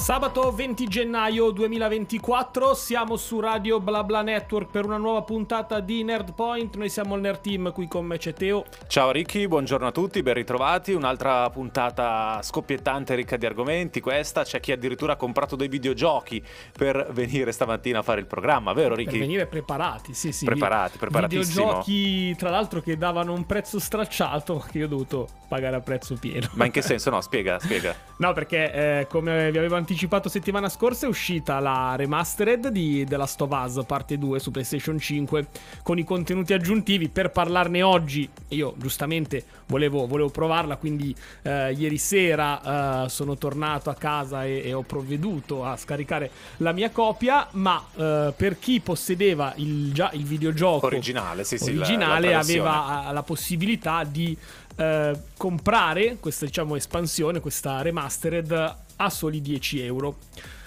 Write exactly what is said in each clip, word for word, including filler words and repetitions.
Sabato venti gennaio duemilaventiquattro, siamo su Radio BlaBla Network per una nuova puntata di Nerd Point. Noi siamo il Nerd Team, qui con me c'è Teo. Ciao Ricky, buongiorno a tutti, ben ritrovati. Un'altra puntata scoppiettante, ricca di argomenti questa. C'è chi addirittura ha comprato dei videogiochi per venire stamattina a fare il programma, vero Ricky? Per venire preparati, sì sì. Preparati, preparatissimo. Videogiochi, tra l'altro, che davano un prezzo stracciato che io ho dovuto pagare a prezzo pieno. Ma in che senso? No, spiega, spiega. No, perché eh, come vi avevo anticipato settimana scorsa è uscita la remastered di The Last of Us parte due su PlayStation cinque con i contenuti aggiuntivi. Per parlarne oggi io giustamente volevo, volevo provarla, quindi eh, ieri sera eh, sono tornato a casa e, e ho provveduto a scaricare la mia copia, ma eh, per chi possedeva il, già il videogioco originale, sì, sì, originale la, la aveva la possibilità di eh, comprare questa, diciamo, espansione, questa remastered a soli dieci euro.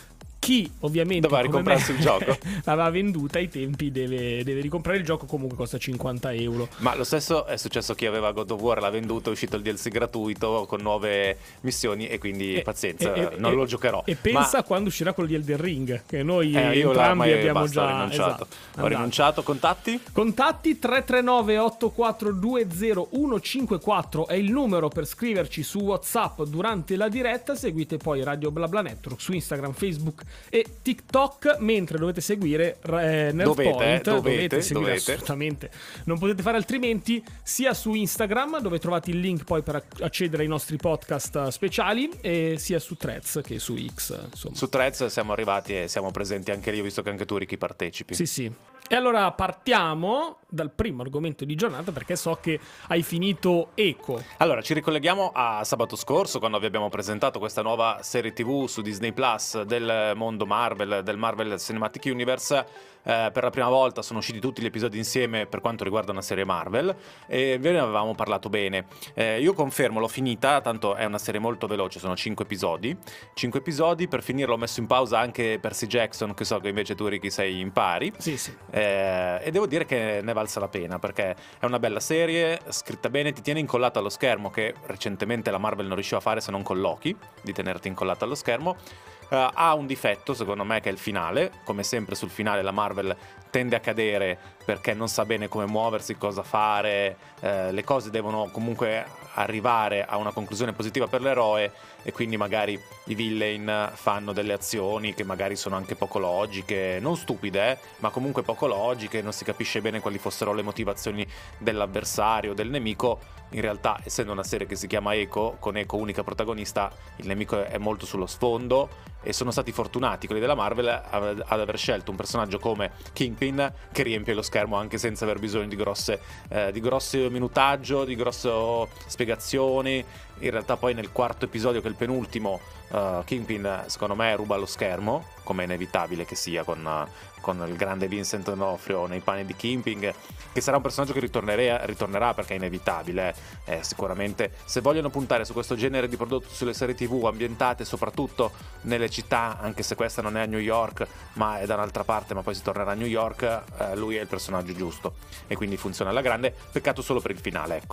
Chi ovviamente doveva ricomprarsi il gioco, l'aveva venduta ai tempi, deve, deve ricomprare il gioco, comunque costa cinquanta euro. Ma lo stesso è successo a chi aveva God of War, l'ha venduto, è uscito il D L C gratuito con nuove missioni e quindi e, pazienza, e, non e, lo giocherò. E pensa Ma... quando uscirà quello di Elden Ring, che noi eh, io entrambi abbiamo basta, già ho rinunciato. Esatto, ho rinunciato. Contatti? Contatti tre tre nove otto quattro due zero uno cinque quattro è il numero per scriverci su WhatsApp durante la diretta. Seguite poi Radio BlaBla Network su Instagram, Facebook e TikTok, mentre dovete seguire eh, Nerd dovete, Point, dovete, dovete seguire dovete. assolutamente, non potete fare altrimenti, sia su Instagram, dove trovate il link poi per accedere ai nostri podcast speciali, e sia su Threads che su X, insomma. Su Threads siamo arrivati e siamo presenti anche lì, visto che anche tu Ricky partecipi. Sì sì. E allora partiamo dal primo argomento di giornata, perché so che hai finito Echo. Allora, ci ricolleghiamo a sabato scorso, quando vi abbiamo presentato questa nuova serie tivù su Disney Plus del mondo Marvel, del Marvel Cinematic Universe. Eh, per la prima volta sono usciti tutti gli episodi insieme per quanto riguarda una serie Marvel e ve ne avevamo parlato bene. Eh, io confermo, l'ho finita, tanto è una serie molto veloce, sono cinque episodi. cinque episodi, per finirlo ho messo in pausa anche Percy Jackson, che so che invece tu Ricky sei in pari. Sì, sì. Eh, e devo dire che ne valsa la pena, perché è una bella serie, scritta bene, ti tiene incollato allo schermo, che recentemente la Marvel non riusciva a fare se non con Loki, di tenerti incollato allo schermo. Uh, ha un difetto secondo me, che è il finale. Come sempre sul finale la Marvel tende a cadere perché non sa bene come muoversi, cosa fare, uh, le cose devono comunque arrivare a una conclusione positiva per l'eroe e quindi magari i villain fanno delle azioni che magari sono anche poco logiche, non stupide, eh, ma comunque poco logiche, non si capisce bene quali fossero le motivazioni dell'avversario, del nemico. In realtà, essendo una serie che si chiama Echo, con Echo unica protagonista, il nemico è molto sullo sfondo e sono stati fortunati quelli della Marvel ad aver scelto un personaggio come Kingpin che riempie lo schermo anche senza aver bisogno di grosse eh, di grosso minutaggio, di grosse spiegazioni. In realtà poi nel quarto episodio, che è il penultimo, uh, Kingpin secondo me ruba lo schermo, come è inevitabile che sia con, uh, con il grande Vincent D'Onofrio nei panni di Kingpin, che sarà un personaggio che ritornerà, ritornerà perché è inevitabile. Eh, sicuramente se vogliono puntare su questo genere di prodotto sulle serie tivù ambientate soprattutto nelle città, anche se questa non è a New York ma è da un'altra parte, ma poi si tornerà a New York, eh, lui è il personaggio giusto e quindi funziona alla grande. Peccato solo per il finale, ecco,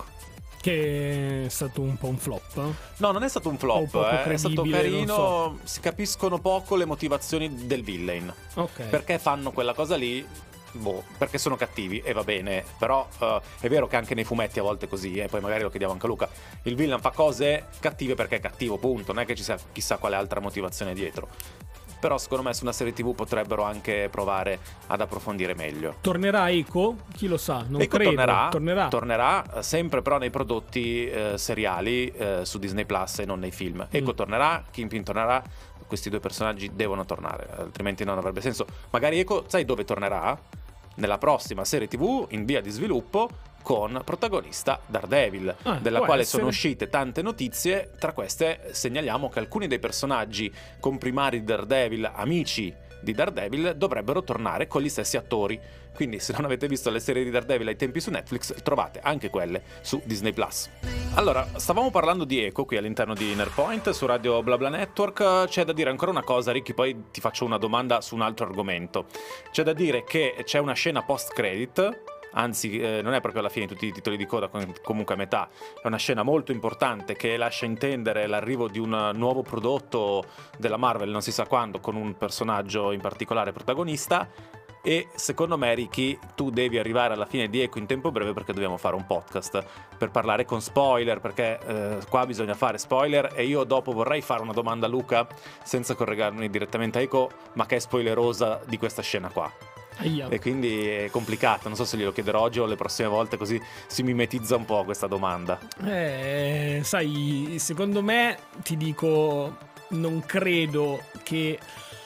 che è stato un po' un flop. No, non è stato un flop, eh. È stato carino, so. Si capiscono poco le motivazioni del villain. Ok. Perché fanno quella cosa lì? Boh, perché sono cattivi e va bene. Però uh, è vero che anche nei fumetti a volte è così, e eh, poi magari lo chiediamo anche a Luca. Il villain fa cose cattive perché è cattivo, punto. Non è che ci sia chissà quale altra motivazione dietro. Però secondo me su una serie tivù potrebbero anche provare ad approfondire meglio. Tornerà Echo? Chi lo sa, non Echo credo. tornerà, tornerà tornerà sempre però nei prodotti eh, seriali eh, su Disney Plus e non nei film. Echo mm. tornerà, Kingpin tornerà, questi due personaggi devono tornare, altrimenti non avrebbe senso. Magari Echo, sai dove tornerà? Nella prossima serie tivù in via di sviluppo, con protagonista Daredevil, ah, della quale essere. sono uscite tante notizie. Tra queste segnaliamo che alcuni dei personaggi comprimari di Daredevil, amici di Daredevil, dovrebbero tornare con gli stessi attori. Quindi se non avete visto le serie di Daredevil ai tempi su Netflix, trovate anche quelle su Disney Plus. Allora, stavamo parlando di Echo qui all'interno di Nerdpoint su Radio BlaBla Network. C'è da dire ancora una cosa, Ricky, poi ti faccio una domanda su un altro argomento. C'è da dire che c'è una scena post-credit anzi eh, non è proprio alla fine di tutti i titoli di coda, comunque a metà. È una scena molto importante che lascia intendere l'arrivo di un nuovo prodotto della Marvel, non si sa quando, con un personaggio in particolare protagonista. E secondo me, Ricky, tu devi arrivare alla fine di Echo in tempo breve, perché dobbiamo fare un podcast per parlare con spoiler, perché eh, qua bisogna fare spoiler. E io dopo vorrei fare una domanda a Luca, senza collegarmi direttamente a Echo, ma che è spoilerosa di questa scena qua. Aia. E quindi è complicato, non so se glielo chiederò oggi o le prossime volte, così si mimetizza un po' questa domanda. Eh, sai, secondo me, ti dico, non credo che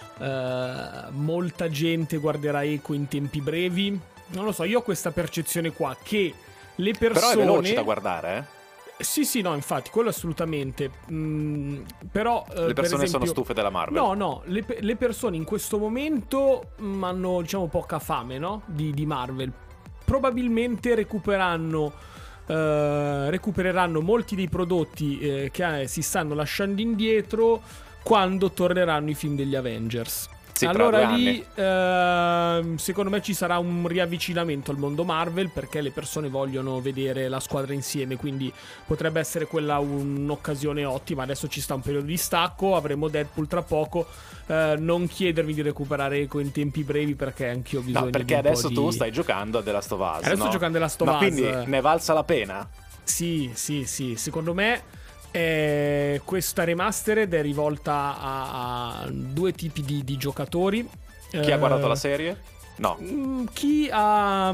Uh, molta gente guarderà Echo in tempi brevi. Non lo so, io ho questa percezione qua, che le persone... Però è veloce da guardare, eh? Sì, sì, no, infatti, quello assolutamente. Mm, però uh, le persone per esempio, sono stufe della Marvel. No, no, le, le persone in questo momento mm, hanno, diciamo, poca fame, no? Di, di Marvel. Probabilmente recuperanno uh, recupereranno molti dei prodotti eh, che eh, si stanno lasciando indietro quando torneranno i film degli Avengers. Sì, allora lì eh, secondo me ci sarà un riavvicinamento al mondo Marvel, perché le persone vogliono vedere la squadra insieme, quindi potrebbe essere quella un'occasione ottima. Adesso ci sta un periodo di stacco, avremo Deadpool tra poco. eh, non chiedermi di recuperare Echo in tempi brevi, perché anch'io ho bisogno no, perché di un adesso po' tu di... stai giocando a The Last of Us. Adesso no? sto giocando a The Last of Us. Ma quindi ne valsa la pena? Sì, sì, sì, secondo me Eh, questa remastered è rivolta a, a due tipi di, di giocatori. Chi eh, ha guardato la serie? No. Chi ha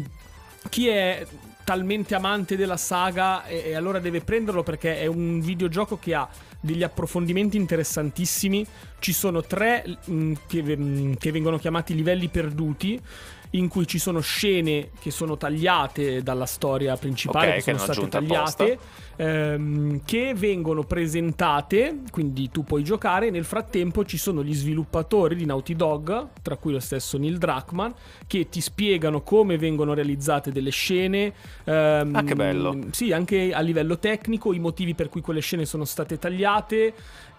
chi è talmente amante della saga e, e allora deve prenderlo, perché è un videogioco che ha degli approfondimenti interessantissimi. Ci sono tre mh, che, che vengono chiamati livelli perduti, in cui ci sono scene che sono tagliate dalla storia principale, okay, che sono che state tagliate, ehm, che vengono presentate, quindi tu puoi giocare. Nel frattempo ci sono gli sviluppatori di Naughty Dog, tra cui lo stesso Neil Druckmann, che ti spiegano come vengono realizzate delle scene. Ehm, ah, che bello! Sì, anche a livello tecnico, i motivi per cui quelle scene sono state tagliate,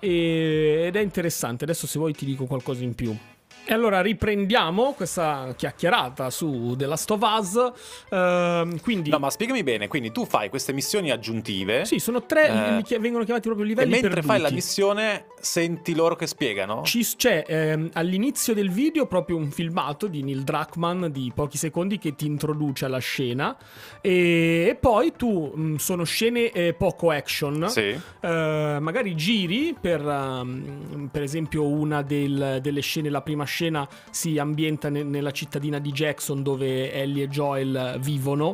e, ed è interessante. Adesso, se vuoi, ti dico qualcosa in più. E allora riprendiamo questa chiacchierata su The Last of Us. Uh, quindi... No, ma spiegami bene, quindi tu fai queste missioni aggiuntive. Sì, sono tre, eh, vengono chiamati proprio livelli perduti. E mentre perduti. fai la missione senti loro che spiegano? Ci, c'è ehm, all'inizio del video proprio un filmato di Neil Druckmann di pochi secondi che ti introduce alla scena, e, e poi tu mh, sono scene eh, poco action. Sì. Eh, magari giri per, um, per esempio una del, delle scene, la prima scena si ambienta ne- nella cittadina di Jackson, dove Ellie e Joel vivono,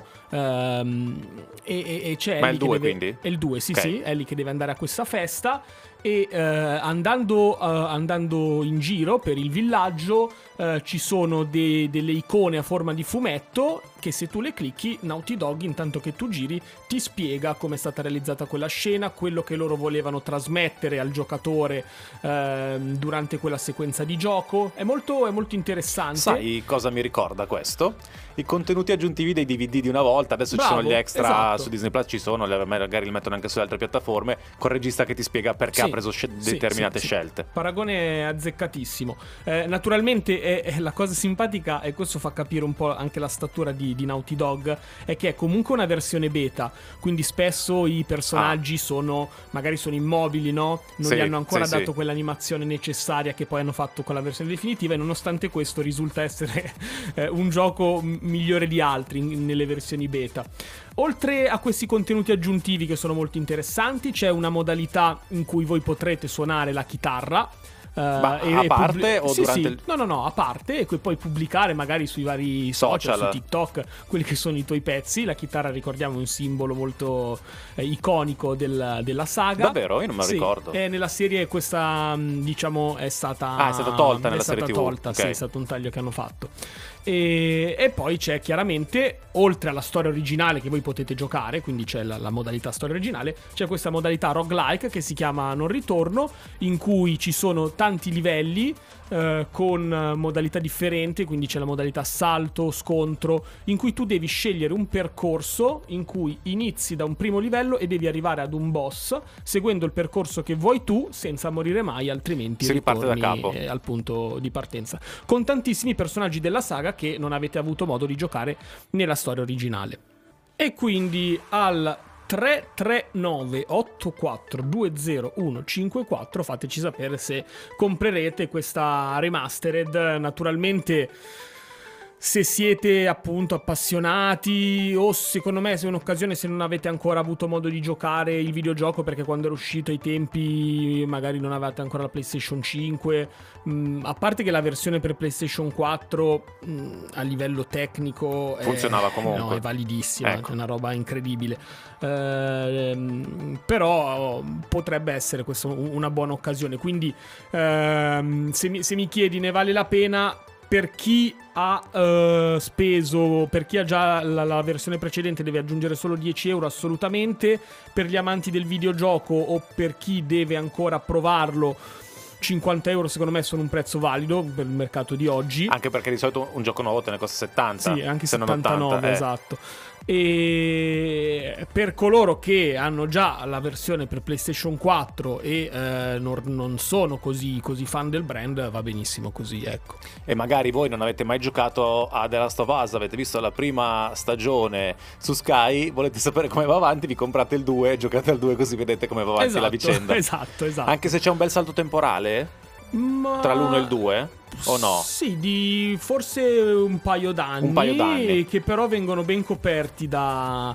um, e, e, e c'è Ma Ellie è il due, che deve, quindi? è il due, sì, okay. sì, Ellie che deve andare a questa festa, e uh, andando, uh, andando in giro per il villaggio uh, ci sono de- delle icone a forma di fumetto, che se tu le clicchi, Naughty Dog, intanto che tu giri, ti spiega come è stata realizzata quella scena, quello che loro volevano trasmettere al giocatore uh, durante quella sequenza di gioco. È molto, è molto interessante. Sai cosa mi ricorda questo? I contenuti aggiuntivi dei D V D di una volta. Adesso Bravo, ci sono gli extra, esatto. Su Disney Plus ci sono, magari li mettono anche sulle altre piattaforme, con il regista che ti spiega perché sì, ha preso sce- sì, determinate sì, scelte. Sì. Paragone azzeccatissimo. Eh, naturalmente è, è la cosa simpatica, e questo fa capire un po' anche la statura di, di Naughty Dog, è che è comunque una versione beta, quindi spesso i personaggi ah. sono magari sono immobili, no? Non sì, gli hanno ancora sì, dato sì. quell'animazione necessaria che poi hanno fatto con la versione definitiva, e nonostante questo risulta essere eh, un gioco m- migliore di altri in, nelle versioni beta. Oltre a questi contenuti aggiuntivi che sono molto interessanti, c'è una modalità in cui voi potrete suonare la chitarra. Uh, Ma e, a e parte pubblic- o sì, durante sì. il... No, no, no, a parte, e poi pubblicare magari sui vari social, Social. su TikTok, quelli che sono i tuoi pezzi. La chitarra, ricordiamo, è un simbolo molto eh, iconico del, della saga. Davvero? Io non me lo sì. ricordo. E nella serie questa, diciamo, è stata Ah, è stata tolta è nella stata serie tivù. tolta, Okay. sì, è stato un taglio che hanno fatto. E, e poi c'è chiaramente, oltre alla storia originale che voi potete giocare, quindi c'è la, la modalità storia originale, c'è questa modalità roguelike che si chiama Non Ritorno, in cui ci sono tanti livelli eh, con modalità differenti, quindi c'è la modalità salto, scontro, in cui tu devi scegliere un percorso in cui inizi da un primo livello e devi arrivare ad un boss seguendo il percorso che vuoi tu senza morire mai, altrimenti si riparte da capo eh, al punto di partenza, con tantissimi personaggi della saga che non avete avuto modo di giocare nella storia originale. E quindi al tre tre nove otto quattro due zero uno cinque quattro fateci sapere se comprerete questa remastered. Naturalmente, se siete appunto appassionati, o secondo me se è un'occasione, se non avete ancora avuto modo di giocare il videogioco, perché quando era uscito ai tempi magari non avevate ancora la PlayStation cinque, mh, a parte che la versione per PlayStation quattro mh, a livello tecnico funzionava è, comunque, no, è validissima, ecco. È una roba incredibile, ehm, però potrebbe essere questa una buona occasione, quindi ehm, se, mi, se mi chiedi ne vale la pena. Per chi ha uh, speso, per chi ha già la, la versione precedente deve aggiungere solo dieci euro assolutamente. Per gli amanti del videogioco o per chi deve ancora provarlo, cinquanta euro secondo me sono un prezzo valido per il mercato di oggi. Anche perché di solito un gioco nuovo te ne costa settanta. Sì, anche se settantanove, non ottanta, eh. esatto. E per coloro che hanno già la versione per PlayStation quattro e eh, non, non sono così, così fan del brand, va benissimo così, ecco. E magari voi non avete mai giocato a The Last of Us, avete visto la prima stagione su Sky, volete sapere come va avanti, vi comprate il due, giocate al due così vedete come va avanti esatto, la vicenda. Esatto, esatto. Anche se c'è un bel salto temporale Ma... tra l'uno e il due, o no? Sì, di forse un paio d'anni, un paio d'anni che però vengono ben coperti da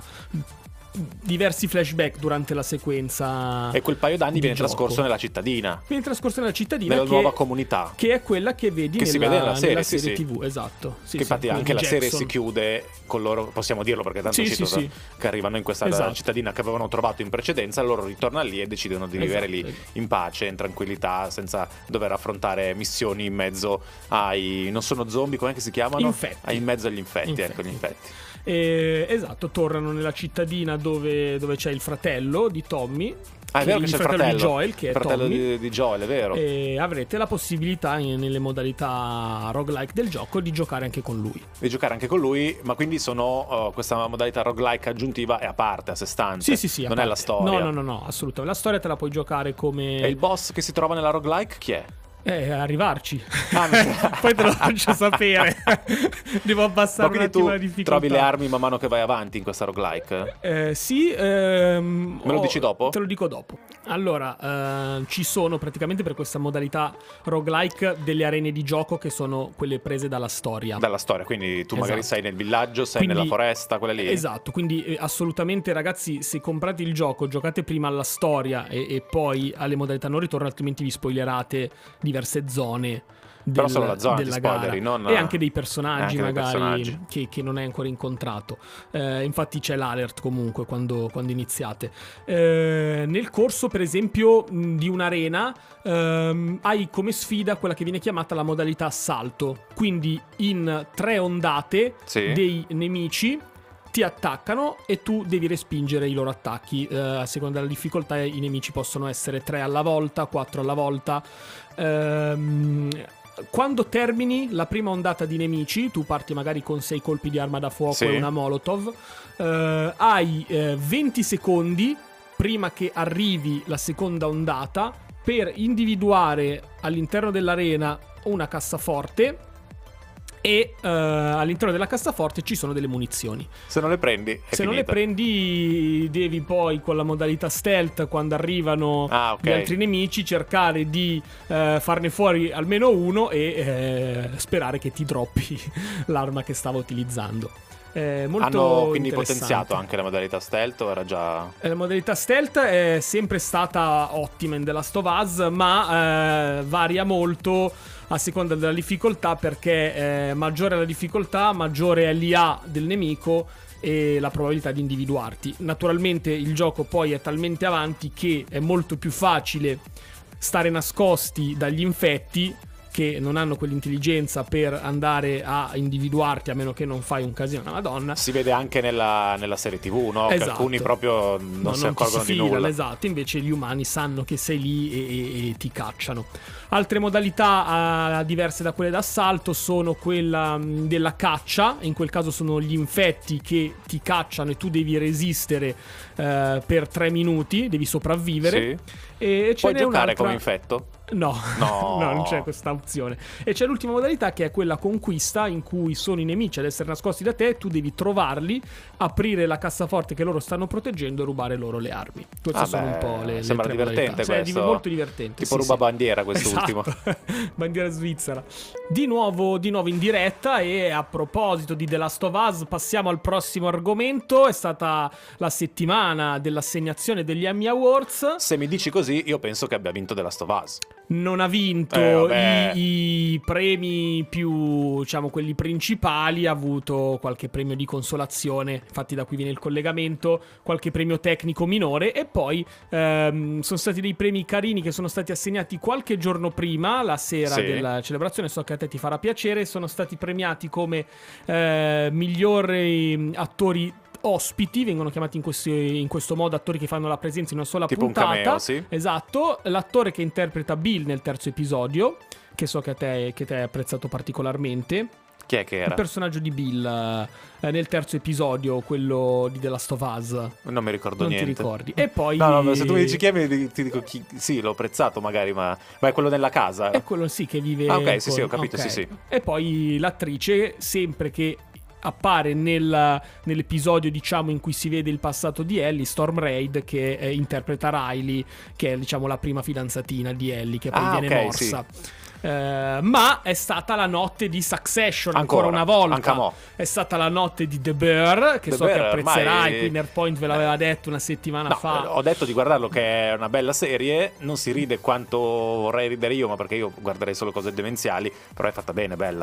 diversi flashback durante la sequenza. E quel paio d'anni viene gioco. trascorso nella cittadina. Viene trascorso nella cittadina, nella che, nuova comunità, che è quella che vedi che nella, si vede nella serie, nella sì, serie sì. tivù, esatto. Sì, che sì, infatti anche la Jackson. serie si chiude con loro, possiamo dirlo perché tanto Sì, è uscito, sì, sì. che arrivano in questa Esatto. cittadina che avevano trovato in precedenza, loro ritornano lì e decidono di vivere Esatto. lì in pace, in tranquillità, senza dover affrontare missioni in mezzo ai, non sono zombie, come si chiamano? Infetti. Ah, in mezzo agli infetti, Infetti. ecco, gli infetti. E, esatto, tornano nella cittadina dove, dove c'è il fratello di Tommy. Ah, è vero che c'è il fratello di Joel, che il è fratello Tommy. di, di Joel, è vero. E avrete la possibilità in, nelle modalità roguelike del gioco di giocare anche con lui. Di giocare anche con lui, ma quindi sono uh, questa modalità roguelike aggiuntiva è a parte, a sé stante. Sì, sì, sì. Non parte. è la storia. No, no, no, no, assolutamente. La storia te la puoi giocare come. E il boss che si trova nella roguelike chi è? Eh, arrivarci. Ah, Poi te lo faccio sapere. Devo abbassare ma un quindi attimo tu la difficoltà. trovi le armi man mano che vai avanti in questa roguelike? Eh, sì, ehm, Me lo ho- dici dopo? Te lo dico dopo. Allora, eh, ci sono praticamente per questa modalità roguelike delle arene di gioco che sono quelle prese dalla storia. Dalla storia, quindi tu magari Esatto. sei nel villaggio, sei Quindi- nella foresta, quella lì. Esatto, quindi eh, assolutamente ragazzi, se comprate il gioco, giocate prima alla storia e, e poi alle modalità non ritorno, altrimenti vi spoilerate diverse zone. Però del- solo la zona ti della spoileri, gara. non- E anche dei personaggi anche dei magari personaggi. Che, che non hai ancora incontrato. Eh, infatti c'è l'alert comunque quando, quando iniziate. Eh, nel corso per esempio mh, di un'arena ehm, hai come sfida quella che viene chiamata la modalità assalto. Quindi in tre ondate Sì. dei nemici ti attaccano e tu devi respingere i loro attacchi. Eh, a seconda della difficoltà i nemici possono essere tre alla volta, quattro alla volta. Ehm, quando termini la prima ondata di nemici, tu parti magari con sei colpi di arma da fuoco Sì. e una molotov, eh, hai eh, venti secondi prima che arrivi la seconda ondata per individuare all'interno dell'arena una cassaforte e eh, all'interno della cassaforte ci sono delle munizioni. Se non le prendi, è Se non le finita. prendi devi poi con la modalità stealth, quando arrivano Ah, ok. gli altri nemici, cercare di eh, farne fuori almeno uno e eh, sperare che ti droppi l'arma che stava utilizzando. Eh, molto Hanno quindi interessante. potenziato anche la modalità stealth, o era già... Eh, La modalità stealth è sempre stata ottima in The Last of Us, ma eh, varia molto a seconda della difficoltà, perché eh, maggiore è la difficoltà, maggiore è l'I A del nemico e la probabilità di individuarti. Naturalmente il gioco poi è talmente avanti che è molto più facile stare nascosti dagli infetti che non hanno quell'intelligenza per andare a individuarti, a meno che non fai un casino una Madonna. Si vede anche nella, nella serie tivù, no? Esatto. Che alcuni proprio non, no, si non accorgono si di fidano, nulla. Esatto, invece gli umani sanno che sei lì e, e, e ti cacciano. Altre modalità uh, diverse da quelle d'assalto sono quella um, della caccia. In quel caso sono gli infetti che ti cacciano e tu devi resistere uh, per tre minuti, devi sopravvivere. Sì. E ce Puoi n'è giocare un'altra... come infetto? No, no. no, non c'è questa opzione. E c'è l'ultima modalità, che è quella conquista, in cui sono i nemici ad essere nascosti da te, tu devi trovarli, aprire la cassaforte che loro stanno proteggendo e rubare loro le armi. Queste ah sono beh, un po' le, le sembra tre divertente modalità. Sì, questo. è molto divertente. Tipo sì, ruba sì. bandiera quest'ultimo. Esatto. Bandiera svizzera. Di nuovo, di nuovo in diretta, e a proposito di The Last of Us passiamo al prossimo argomento. È stata la settimana dell'assegnazione degli Emmy Awards. Se mi dici così, io penso che abbia vinto The Last of Us. Non ha vinto eh, i, i premi più, diciamo, quelli principali. Ha avuto qualche premio di consolazione, infatti da qui viene il collegamento, qualche premio tecnico minore, e poi ehm, sono stati dei premi carini che sono stati assegnati qualche giorno prima, la sera sì. della celebrazione. So che a te ti farà piacere. Sono stati premiati come eh, migliori attori ospiti, vengono chiamati in, questi, in questo modo attori che fanno la presenza in una sola tipo puntata. Un cameo, sì. Esatto, l'attore che interpreta Bill nel terzo episodio, che so che a te, che te hai apprezzato particolarmente. Chi è che era? Il personaggio di Bill eh, nel terzo episodio, quello di The Last of Us. Non mi ricordo non niente. Non ti ricordi. E poi no, no, se tu mi dici chi è, ti dico chi. Sì, l'ho apprezzato magari, ma, ma è quello nella casa. È quello sì che vive. Ah, ok, con... sì, sì, ho capito, okay. sì, sì. E poi l'attrice, sempre che appare nel, nell'episodio, diciamo, in cui si vede il passato di Ellie, Storm Reid, che eh, interpreta Riley, che è, diciamo, la prima fidanzatina di Ellie, che poi ah, viene okay, morsa. Sì. Uh, ma è stata la notte di Succession ancora, ancora una volta. Anche mo. È stata la notte di The Bear, che The so Bear, che apprezzerai. ormai... Quinner Point ve l'aveva detto una settimana no, fa. Ho detto di guardarlo, che è una bella serie. Non si ride quanto vorrei ridere io, ma perché io guarderei solo cose demenziali. Però è fatta bene, bella.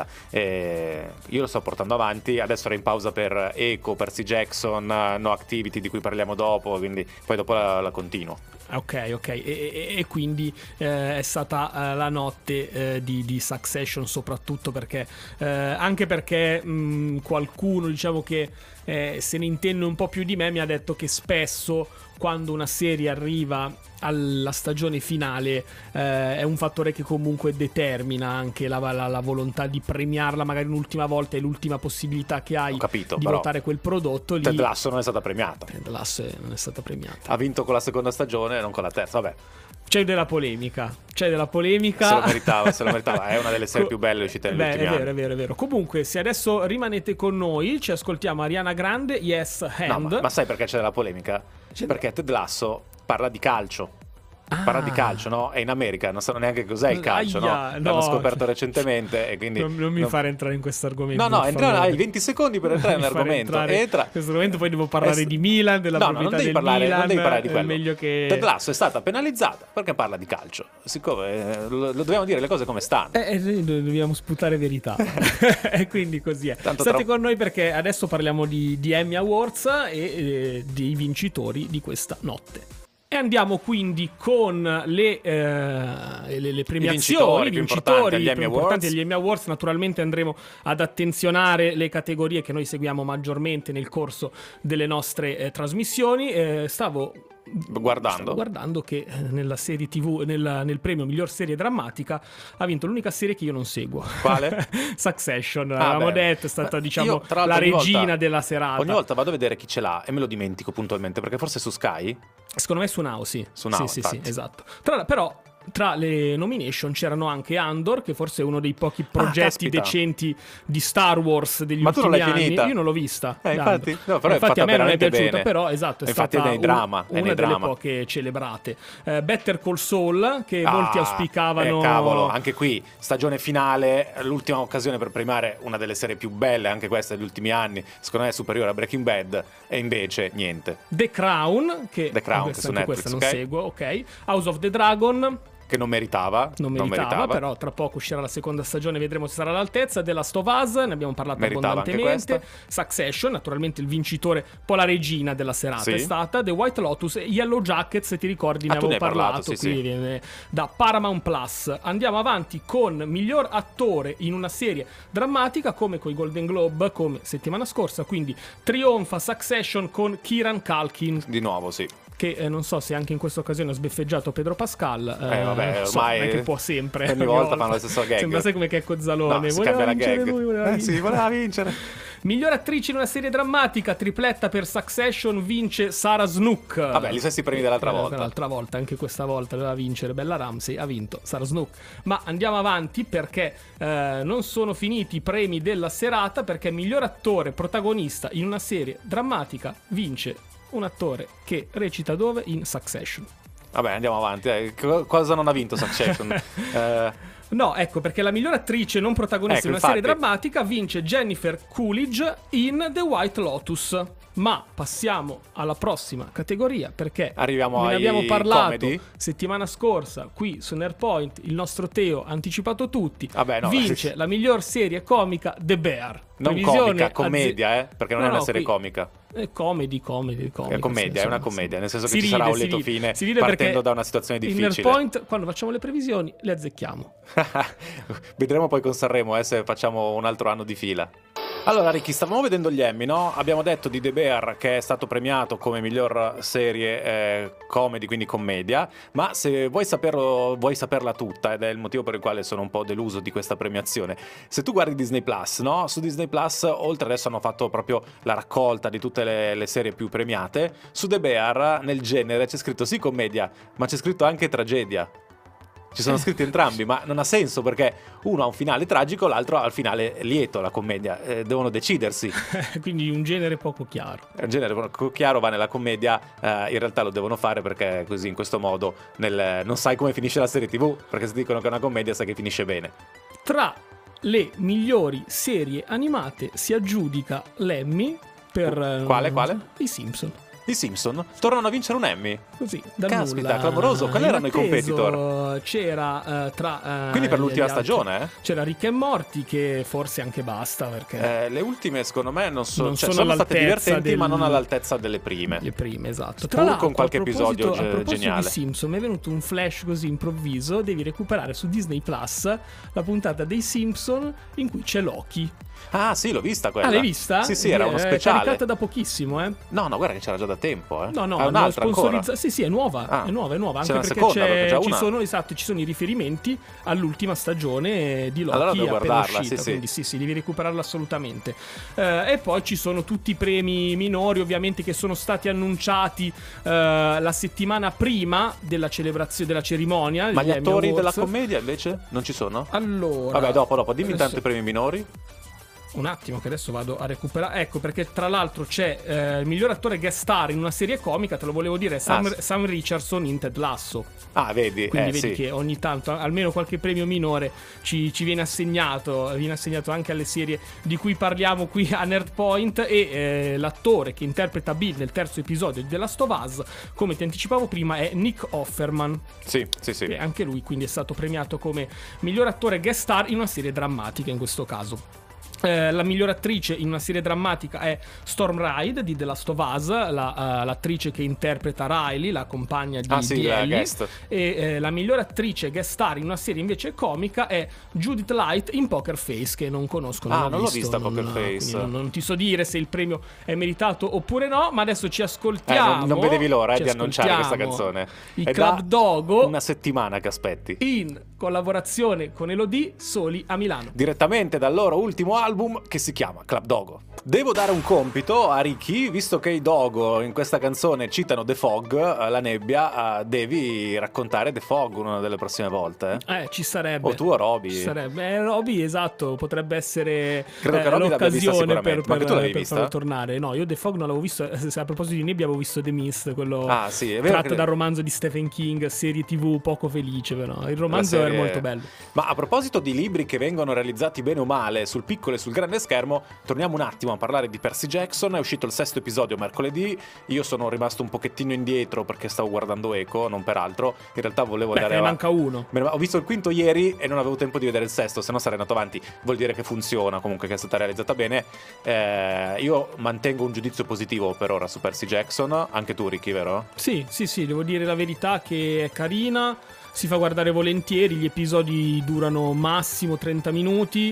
E io lo sto portando avanti. Adesso ero in pausa per Echo, Percy Jackson, No Activity, di cui parliamo dopo, quindi poi dopo la, la continuo. Ok, ok, e, e, e quindi eh, è stata eh, la notte eh, di, di Succession, soprattutto perché eh, anche perché mh, qualcuno, diciamo, che eh, se ne intende un po' più di me, mi ha detto che spesso quando una serie arriva alla stagione finale eh, è un fattore che comunque determina anche la, la, la volontà di premiarla magari un'ultima volta, e l'ultima possibilità che hai capito, di però votare quel prodotto lì. Ted Lasso non è stata premiata. Ted Lasso non è stata premiata. Ha vinto con la seconda stagione e non con la terza, vabbè. C'è della polemica, c'è della polemica. Se lo meritava, se lo meritava. È una delle serie più belle uscite negli Beh, ultimi è vero, anni. è vero, è vero. Comunque, se adesso rimanete con noi, ci ascoltiamo Ariana Grande, Yes Hand. No, ma, ma sai perché c'è della polemica? C'è Perché Ted Lasso parla di calcio. Ah. Parla di calcio, no? E in America non sanno neanche cos'è il calcio, Aia, no? no. L'hanno scoperto recentemente e quindi... Non, non mi non... fare entrare in questo argomento. No, no, entra, hai venti secondi per entrare nell'argomento. Entra. In questo momento poi devo parlare È... di Milan, della no, proprietà no, non devi del parlare, Milan. non devi parlare di quello. È meglio che... Ted Lasso è stata penalizzata perché parla di calcio. Siccome eh, lo, lo dobbiamo dire le cose come stanno. Eh, eh, dobbiamo sputare verità. E quindi così è. Tanto State troppo... con noi perché adesso parliamo di, di Emmy Awards e eh, dei vincitori di questa notte. E andiamo quindi con le, eh, le, le premiazioni, I vincitori, i più vincitori importanti agli Emmy importanti Awards. degli Emmy Awards. Naturalmente andremo ad attenzionare le categorie che noi seguiamo maggiormente nel corso delle nostre eh, trasmissioni. Eh, stavo... Guardando. Stavo guardando che nella serie tivù, nel, nel premio miglior serie drammatica, ha vinto l'unica serie che io non seguo. Quale? Succession. Ah, avevamo beh. detto, è stata Beh, diciamo io, tra la l'altro, regina volta, della serata. Ogni volta vado a vedere chi ce l'ha e me lo dimentico puntualmente, perché forse su Sky. Secondo me su Now, sì. Su Now, sì, sì, infatti. sì, esatto. Tra, però tra le nomination c'erano anche Andor, che forse è uno dei pochi progetti ah, decenti di Star Wars degli Ma tu ultimi non l'hai anni. finita? Io non l'ho vista. Eh, infatti, no, però infatti è a me non è veramente piaciuta, bene. però esatto, è infatti stata è nei drama, un, è una nei delle drama. poche celebrate. Uh, Better Call Saul, che Ah, molti auspicavano. Eh, cavolo, anche qui stagione finale, l'ultima occasione per premiare una delle serie più belle, anche questa degli ultimi anni, secondo me è superiore a Breaking Bad, e invece niente. The Crown, che The Crown, questa, che su anche Netflix, questa non ok? seguo, ok. House of the Dragon, che non meritava. Non meritava, non meritava, però tra poco uscirà la seconda stagione, vedremo se sarà all'altezza. The Last of Us, ne abbiamo parlato meritava abbondantemente. Succession, naturalmente il vincitore, un po' la regina della serata sì. è stata. The White Lotus, Yellow Jackets, se ti ricordi ah, ne avevo ne parlato, parlato, sì, qui sì. viene da Paramount Plus. Andiamo avanti con miglior attore in una serie drammatica, come con i Golden Globe, come settimana scorsa, quindi trionfa Succession con Kieran Culkin. Di nuovo, sì. Che eh, non so se anche in questa occasione ha sbeffeggiato Pedro Pascal. Eh, eh vabbè, so, ormai non è che può sempre. ogni, ogni volta, volta fanno lo stesso gag. Sembra sai come Checco Zalone. No, si voleva cambia vincere la gag. lui, voleva eh, vincere. sì, voleva vincere. Miglior attrice in una serie drammatica, tripletta per Succession, vince Sarah Snook. Vabbè, gli stessi premi dell'altra eh, volta. L'altra volta, anche questa volta doveva vincere Bella Ramsey, ha vinto Sarah Snook. Ma andiamo avanti perché eh, non sono finiti i premi della serata, perché miglior attore protagonista in una serie drammatica vince un attore che recita dove? In Succession. Vabbè, andiamo avanti. Eh. Cosa non ha vinto Succession? eh... No, ecco, perché la miglior attrice non protagonista ecco, in una infatti. serie drammatica vince Jennifer Coolidge in The White Lotus. Ma passiamo alla prossima categoria, perché arriviamo ne ai abbiamo parlato comedy. Settimana scorsa qui su Nerdpoint. Il nostro Teo ha anticipato tutti. Vabbè, no. Vince la miglior serie comica The Bear. Non Previsione comica, commedia, azze- eh? Perché non no, è una no, serie qui... comica. È comedy, comedy, comedy. È commedia, sì, è una insomma, commedia, sì. nel senso che Si ci ride, sarà un si lieto ride. fine Si ride partendo da una situazione in difficile. Nerdpoint, quando facciamo le previsioni, le azzecchiamo. Vedremo poi con Sanremo eh, se facciamo un altro anno di fila. Allora Ricky, stavamo vedendo gli Emmy, no? Abbiamo detto di The Bear che è stato premiato come miglior serie eh, comedy, quindi commedia, ma se vuoi saperlo, vuoi saperla tutta, ed è il motivo per il quale sono un po' deluso di questa premiazione, se tu guardi Disney Plus, no? Su Disney Plus, oltre adesso hanno fatto proprio la raccolta di tutte le, le serie più premiate, su The Bear nel genere c'è scritto sì commedia, ma c'è scritto anche tragedia. Ci sono scritti entrambi, ma non ha senso perché uno ha un finale tragico, l'altro ha il finale lieto, la commedia. Eh, devono decidersi. Quindi un genere poco chiaro. Un genere poco chiaro va nella commedia, eh, in realtà lo devono fare perché così in questo modo nel, non sai come finisce la serie tivù, perché se dicono che è una commedia sai che finisce bene. Tra le migliori serie animate si aggiudica l'Emmy per... Quale, quale? I Simpson. I Simpson tornano a vincere un Emmy. Così, dal Caspita, nulla. clamoroso. Quali erano i competitor? C'era uh, tra... Uh, Quindi per l'ultima gli altri, stagione, eh? C'era Rick e Morty, che forse anche basta, perché... Eh, le ultime, secondo me, non, so, non cioè, sono sono state divertenti, del... ma non all'altezza delle prime. Le prime, esatto. Pur Tra l'altro, con qualche a episodio a proposito geniale. di Simpson, mi è venuto un flash così improvviso. Devi recuperare su Disney Plus la puntata dei Simpson in cui c'è Loki. Ah, sì, l'ho vista quella. Ah, l'hai vista? Sì, sì, era uno È speciale. caricata da pochissimo, eh. No, no, guarda che c'era già da tempo, eh. No, no, è un'altra ancora. sponsorizza- Sì, sì, è nuova, Ah. è nuova, è nuova, C'è anche una perché seconda, perché c'è, già ci una- sono, esatto, ci sono i riferimenti all'ultima stagione di Loki Allora devo appena guardarla, uscita, sì, sì. quindi sì, sì, devi recuperarla assolutamente. Eh, e poi ci sono tutti i premi minori, ovviamente, che sono stati annunciati eh, la settimana prima della celebrazione della cerimonia. Ma degli gli Emmy attori Awards. della commedia invece non ci sono? Allora, Vabbè, dopo, dopo, dimmi adesso- tanto i premi minori. Un attimo che adesso vado a recuperare. Ecco, perché tra l'altro c'è eh, il miglior attore guest star in una serie comica, te lo volevo dire, Sam, Ah, sì. Sam Richardson in Ted Lasso. Ah, vedi, Quindi eh, vedi sì. che ogni tanto almeno qualche premio minore ci, ci viene assegnato, viene assegnato anche alle serie di cui parliamo qui a Nerdpoint. E eh, l'attore che interpreta Bill nel terzo episodio di The Last of Us, come ti anticipavo prima, è Nick Offerman. Sì, sì, sì. E anche lui quindi è stato premiato come miglior attore guest star in una serie drammatica in questo caso. Eh, la miglior attrice in una serie drammatica è Storm Ride di The Last of Us, la, uh, l'attrice che interpreta Riley, la compagna di, Ah, sì, di la Ellie. guest. E eh, la miglior attrice guest star in una serie invece comica è Judith Light in Poker Face, che non conosco. Ah, ho non l'ho visto, vista non- Poker quindi Face. Non, non ti so dire se il premio è meritato oppure no, ma adesso ci Eh, ascoltiamo. non, non vedevi l'ora eh, ci di annunciare questa ascoltiamo canzone. I È Club da Dogo una settimana che aspetti. in collaborazione con Elodie, soli a Milano. Direttamente dal loro ultimo album che si chiama Club Dogo. Devo dare un compito a Ricky, visto che i Dogo in questa canzone citano The Fog, eh, la nebbia, eh, devi raccontare The Fog una delle prossime volte. Eh, Eh, ci sarebbe. O tu o Roby. Ci sarebbe. Eh, Roby, esatto, potrebbe essere Credo eh, che Roby l'abbia vista l'occasione per, sicuramente. Ma per, che tu l'avevi per vista? farlo tornare. No, io The Fog non l'avevo visto. eh, A proposito di nebbia, avevo visto The Mist, quello Ah, sì, è vero tratto che- dal romanzo di Stephen King, serie tivù poco felice, però. Il romanzo La spoiler che... molto bello. Ma a proposito di libri che vengono realizzati bene o male sul piccolo e sul grande schermo, torniamo un attimo a parlare di Percy Jackson. È uscito il sesto episodio mercoledì. Io sono rimasto un pochettino indietro perché stavo guardando Echo, non per altro. In realtà volevo Beh, andare ne avanti. manca uno. Ho visto il quinto ieri e non avevo tempo di vedere il sesto, se no sarei andato avanti. Vuol dire che funziona, comunque che è stata realizzata bene. Eh, io mantengo un giudizio positivo per ora su Percy Jackson. Anche tu, Ricky, vero? Sì, sì, sì, devo dire la verità che è carina, si fa guardare volentieri, gli episodi durano massimo trenta minuti,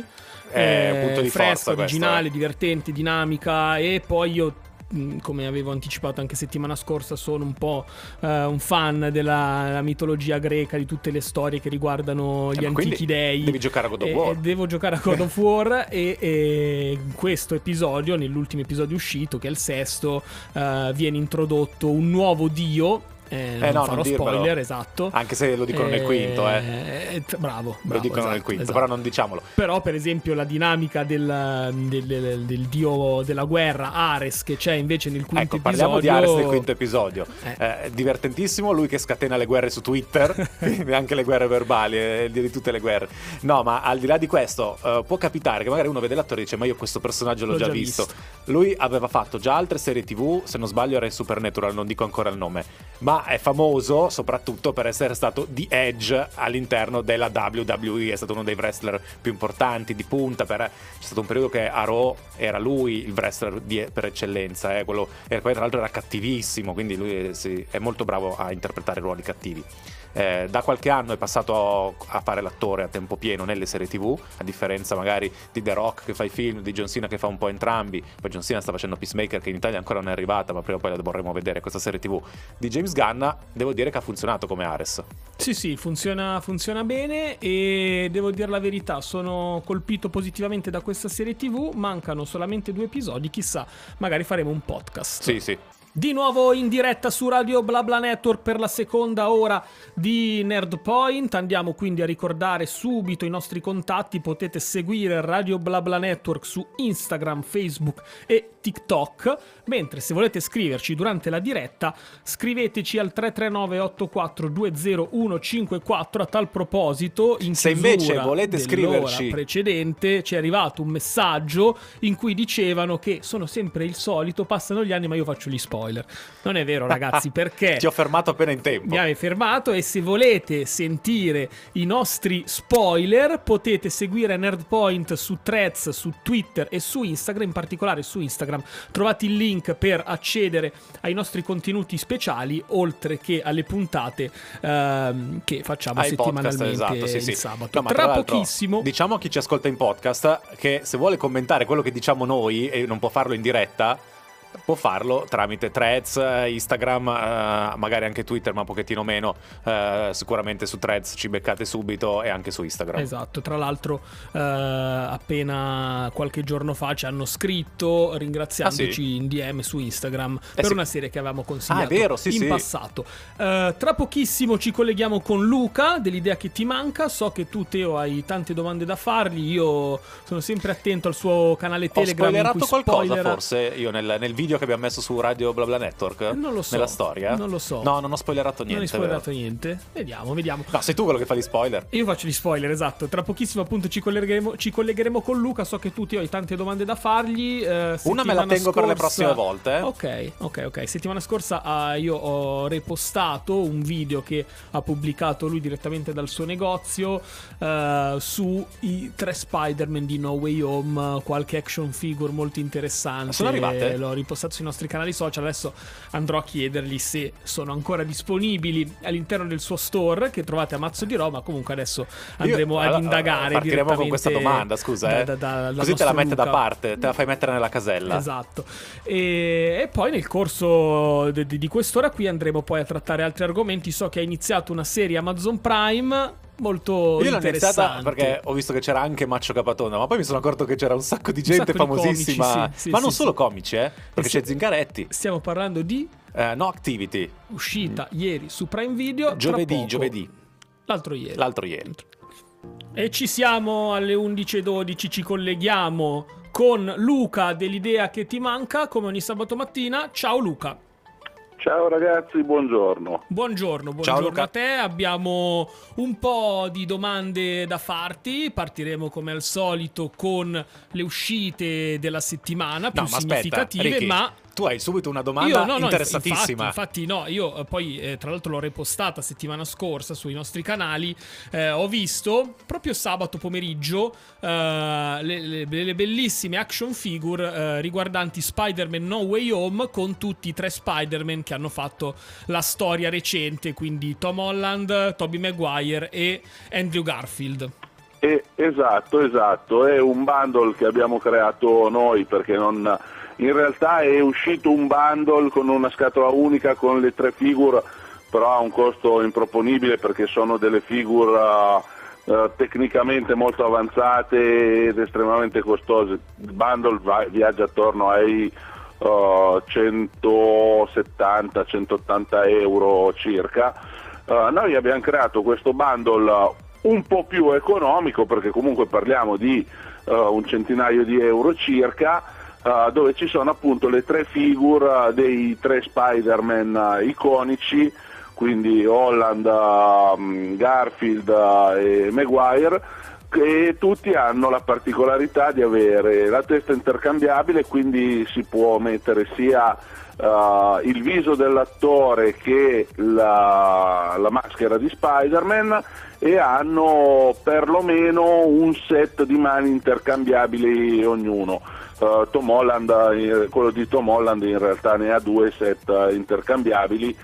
È un punto di fresca, forza originale, questo, eh. divertente, dinamica, e poi io, come avevo anticipato anche settimana scorsa, sono un po' uh, un fan della, della mitologia greca, di tutte le storie che riguardano gli eh, antichi dei. Devi giocare a God of e, War. e devo giocare a God of War e, e in questo episodio, nell'ultimo episodio uscito, che è il sesto, uh, viene introdotto un nuovo dio. Eh, eh non no, farò non dirmelo. spoiler, esatto. Anche se lo dicono eh, nel quinto, eh. eh bravo, bravo, Lo dicono esatto, nel quinto, esatto. però non diciamolo. Però, per esempio, la dinamica del, del, del, del dio della guerra, Ares, che c'è invece nel quinto ecco, episodio. Parliamo di Ares nel quinto episodio. Eh. Eh, divertentissimo, lui che scatena le guerre su Twitter, quindi anche le guerre verbali, è il dio di tutte le guerre. No, ma al di là di questo, uh, può capitare che magari uno vede l'attore e dice: ma io questo personaggio l'ho, l'ho già, già visto. visto. Lui aveva fatto già altre serie tivù, se non sbaglio era in Supernatural, non dico ancora il nome, ma è famoso soprattutto per essere stato The Edge all'interno della W W E. È stato uno dei wrestler più importanti, di punta. Per... c'è stato un periodo che a Raw era lui il wrestler di... per eccellenza, eh? Quello... e poi tra l'altro era cattivissimo, quindi lui sì, è molto bravo a interpretare ruoli cattivi. Eh, da qualche anno è passato a fare l'attore a tempo pieno nelle serie tivù, a differenza magari di The Rock che fa i film, di John Cena che fa un po' entrambi. Poi John Cena sta facendo Peacemaker, che in Italia ancora non è arrivata, ma prima o poi la vorremmo vedere, questa serie tivù di James Gunn. Devo dire che ha funzionato come Ares. Sì, sì, funziona, funziona bene, e devo dire la verità, sono colpito positivamente da questa serie tivù. Mancano solamente due episodi, chissà, magari faremo un podcast. Sì, sì. Di nuovo in diretta su Radio BlaBla Network per la seconda ora di Nerdpoint. Andiamo quindi a ricordare subito i nostri contatti. Potete seguire Radio BlaBla Network su Instagram, Facebook e TikTok, mentre se volete scriverci durante la diretta scriveteci al tre tre nove otto quattro due zero uno cinque quattro. A tal proposito, in se invece volete scriverci precedente ci è arrivato un messaggio in cui dicevano che sono sempre il solito, passano gli anni ma io faccio gli spoiler. Non è vero, ragazzi, perché ti ho fermato appena in tempo. Mi hai fermato, e se volete sentire i nostri spoiler potete seguire Nerdpoint su Threads, su Twitter e su Instagram. In particolare su Instagram trovate il link per accedere ai nostri contenuti speciali, oltre che alle puntate ehm, che facciamo ai settimanalmente, podcast, esatto, sì, il sì. sabato. No, tra, tra pochissimo diciamo a chi ci ascolta in podcast che se vuole commentare quello che diciamo noi e non può farlo in diretta, può farlo tramite Threads, Instagram, uh, magari anche Twitter, ma un pochettino meno. Uh, sicuramente su Threads ci beccate subito, e anche su Instagram. Esatto, tra l'altro uh, appena qualche giorno fa ci hanno scritto ringraziandoci ah, sì? in D M su Instagram eh, per sì. una serie che avevamo consigliato ah, è vero, sì, in sì. passato. Uh, tra pochissimo ci colleghiamo con Luca dell'Idea che ti manca. So che tu, Teo, hai tante domande da fargli. Io sono sempre attento al suo canale Telegram. Ho spoilerato qualcosa spoilera... forse io nel, nel video che abbiamo messo su Radio BlaBla Network? Non lo so. Nella storia? Non lo so. No, non ho spoilerato niente. Non hai spoilerato niente? Vediamo, vediamo. No, sei tu quello che fa gli spoiler. Io faccio gli spoiler, esatto. Tra pochissimo appunto ci collegheremo, ci collegheremo con Luca. So che tu, Teo, hai tante domande da fargli. Eh, Una me la tengo scorsa... per le prossime volte. Eh? Ok, ok, ok. Settimana scorsa uh, io ho repostato un video che ha pubblicato lui direttamente dal suo negozio uh, su i tre Spider-Man di No Way Home, qualche action figure molto interessante. Sono arrivate? L'ho ripostato sui nostri canali social. Adesso andrò a chiedergli se sono ancora disponibili all'interno del suo store, che trovate a Mazzo di Roma. Comunque adesso andremo Io, ad allora, indagare partiremo con questa domanda, scusa, eh. da, da, da, così te la mette Luca. Da parte, te la fai mettere nella casella. Esatto. E, e poi nel corso di, di quest'ora qui andremo poi a trattare altri argomenti. So che ha iniziato una serie Amazon Prime molto Io l'ho iniziata interessante, perché ho visto che c'era anche Maccio Capatonda, ma poi mi sono accorto che c'era un sacco di gente sacco famosissima di comici, sì, sì, ma non sì, solo sì. comici, eh, perché sì. c'è Zingaretti. Stiamo parlando di uh, No Activity, uscita mm. ieri su Prime Video, giovedì, giovedì l'altro ieri l'altro ieri e ci siamo alle undici e dodici. Ci colleghiamo con Luca dell'Idea che ti manca, come ogni sabato mattina. Ciao Luca. Ciao ragazzi, buongiorno. Buongiorno, buongiorno Ciao, Luca. a te. Abbiamo un po' di domande da farti. Partiremo come al solito con le uscite della settimana più No, ma aspetta, significative, Ricky, ma tu hai subito una domanda io, no, no, interessatissima. Infatti, infatti, no, io eh, poi eh, tra l'altro l'ho repostata settimana scorsa sui nostri canali. Eh, ho visto proprio sabato pomeriggio eh, le, le- le bellissime action figure eh, riguardanti Spider-Man No Way Home, con tutti i tre Spider-Man che hanno fatto la storia recente, quindi Tom Holland, Tobey Maguire e Andrew Garfield. Eh, esatto, esatto, è un bundle che abbiamo creato noi perché non... In realtà è uscito un bundle con una scatola unica con le tre figure, però ha un costo improponibile perché sono delle figure uh, uh, tecnicamente molto avanzate ed estremamente costose. Il bundle va- viaggia attorno ai uh, centosettanta centottanta euro circa. Uh, noi abbiamo creato questo bundle un po' più economico perché comunque parliamo di uh, un centinaio di euro circa. Uh, dove ci sono appunto le tre figure uh, dei tre Spider-Man uh, iconici, quindi Holland, uh, Garfield uh, e Maguire, che tutti hanno la particolarità di avere la testa intercambiabile, quindi si può mettere sia uh, il viso dell'attore che la, la maschera di Spider-Man, e hanno perlomeno un set di mani intercambiabili ognuno. Uh, Tom Holland, eh, quello di Tom Holland in realtà ne ha due set uh, intercambiabili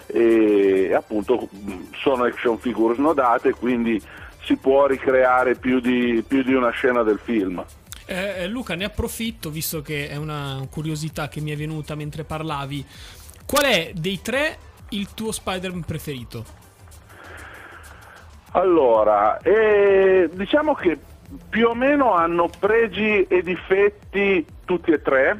e appunto sono action figure snodate, quindi si può ricreare più di, più di una scena del film. Eh, Luca, ne approfitto, visto che è una curiosità che mi è venuta mentre parlavi. Qual è dei tre il tuo Spider-Man preferito? Allora, eh, diciamo che più o meno hanno pregi e difetti tutti e tre.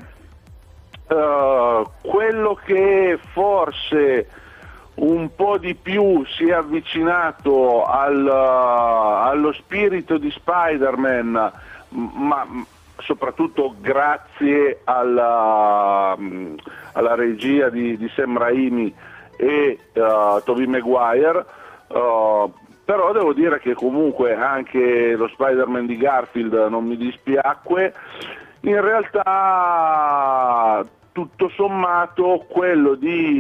Uh, quello che forse un po' di più si è avvicinato al, uh, allo spirito di Spider-Man, ma soprattutto grazie alla, um, alla regia di, di Sam Raimi e uh, Tobey Maguire, uh, però devo dire che comunque anche lo Spider-Man di Garfield non mi dispiacque. In realtà tutto sommato quello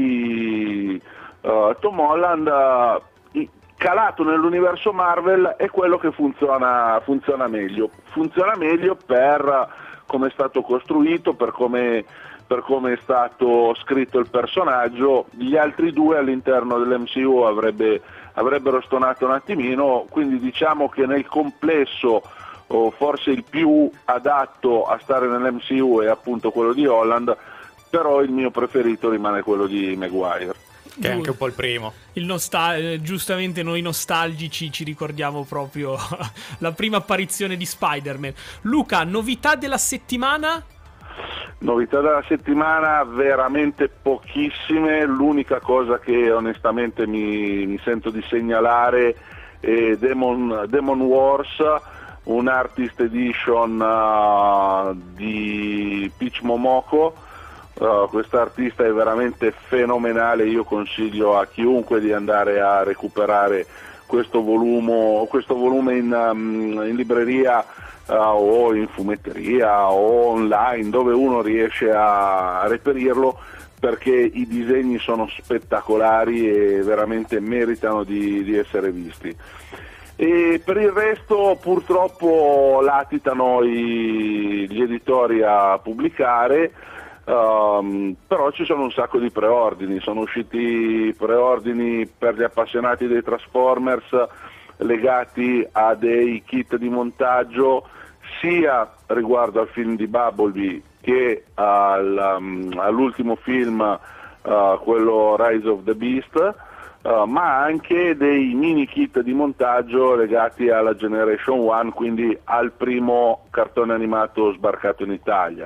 di uh, Tom Holland, uh, calato nell'universo Marvel, è quello che funziona, funziona meglio. Funziona meglio per come è stato costruito, per come, per come è stato scritto il personaggio. Gli altri due all'interno dell'M C U avrebbe avrebbero stonato un attimino, quindi diciamo che nel complesso oh, forse il più adatto a stare nell'M C U è appunto quello di Holland, però il mio preferito rimane quello di Maguire. Che è anche un po' il primo. Il nostal- giustamente noi nostalgici ci ricordiamo proprio la prima apparizione di Spider-Man. Luca, novità della settimana? Novità della settimana veramente pochissime, l'unica cosa che onestamente mi, mi sento di segnalare è Demon, Demon Wars, un artist edition uh, di Peach Momoko. Uh, quest'artista è veramente fenomenale, io consiglio a chiunque di andare a recuperare questo volume, questo volume in, um, in libreria uh, o in fumetteria o online, dove uno riesce a reperirlo, perché i disegni sono spettacolari e veramente meritano di, di essere visti. E per il resto purtroppo latitano i, gli editori a pubblicare. Um, però ci sono un sacco di preordini, sono usciti preordini per gli appassionati dei Transformers legati a dei kit di montaggio sia riguardo al film di Bumblebee che al, um, all'ultimo film, uh, quello Rise of the Beast, uh, ma anche dei mini kit di montaggio legati alla Generation One, quindi al primo cartone animato sbarcato in Italia.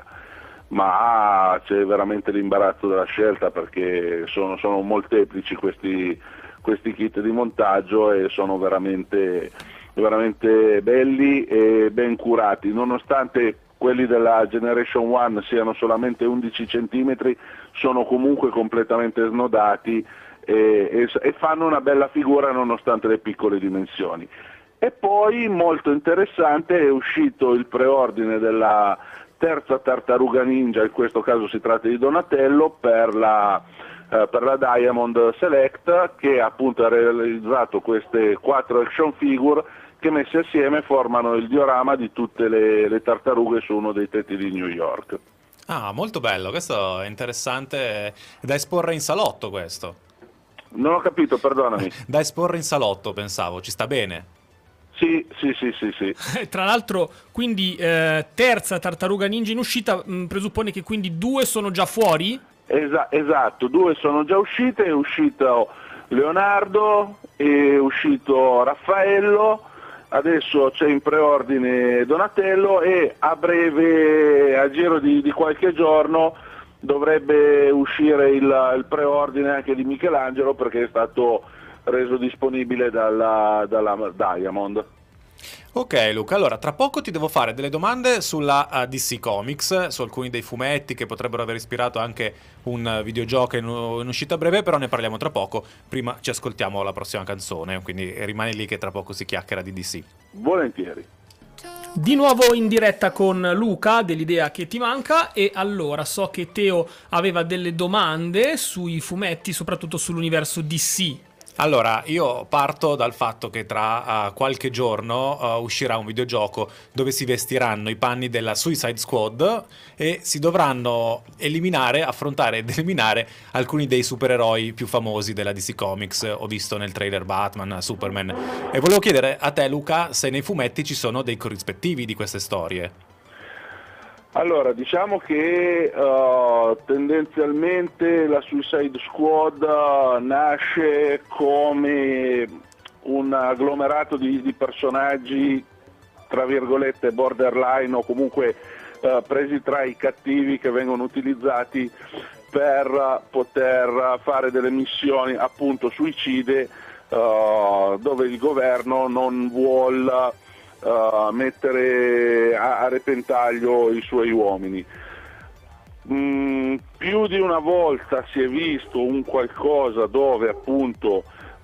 Ma c'è veramente l'imbarazzo della scelta, perché sono, sono molteplici questi, questi kit di montaggio e sono veramente, veramente belli e ben curati, nonostante quelli della Generation One siano solamente undici centimetri, sono comunque completamente snodati e, e, e fanno una bella figura nonostante le piccole dimensioni. E poi molto interessante è uscito il preordine della terza tartaruga ninja, in questo caso si tratta di Donatello, per la, eh, per la Diamond Select, che appunto ha realizzato queste quattro action figure che messe assieme formano il diorama di tutte le, le tartarughe su uno dei tetti di New York. Ah, molto bello, questo è interessante, è da esporre in salotto questo. Non ho capito, perdonami. Da esporre in salotto, pensavo, ci sta bene. Sì, sì, sì, sì, sì. Tra l'altro, quindi eh, terza tartaruga ninja in uscita, mh, presuppone che quindi due sono già fuori? Esa- esatto, due sono già uscite, è uscito Leonardo, è uscito Raffaello, adesso c'è in preordine Donatello e a breve, a giro di, di qualche giorno, dovrebbe uscire il, il preordine anche di Michelangelo, perché è stato reso disponibile dalla, dalla Diamond. Ok Luca, allora tra poco ti devo fare delle domande sulla uh, D C Comics, su alcuni dei fumetti che potrebbero aver ispirato anche un uh, videogioco in, in uscita breve, però ne parliamo tra poco. Prima ci ascoltiamo la prossima canzone, quindi rimani lì che tra poco si chiacchiera di D C. Volentieri. Di nuovo in diretta con Luca dell'idea che ti manca, e allora so che Teo aveva delle domande sui fumetti, soprattutto sull'universo D C. Allora, io parto dal fatto che tra uh, qualche giorno uh, uscirà un videogioco dove si vestiranno i panni della Suicide Squad e si dovranno eliminare, affrontare ed eliminare alcuni dei supereroi più famosi della D C Comics. Ho visto nel trailer Batman, Superman, e volevo chiedere a te Luca se nei fumetti ci sono dei corrispettivi di queste storie. Allora, diciamo che uh, tendenzialmente la Suicide Squad uh, nasce come un agglomerato di, di personaggi, tra virgolette, borderline, o comunque uh, presi tra i cattivi, che vengono utilizzati per uh, poter fare delle missioni appunto suicide, uh, dove il governo non vuole Uh, mettere a, a repentaglio i suoi uomini. Mm, più di una volta si è visto un qualcosa dove appunto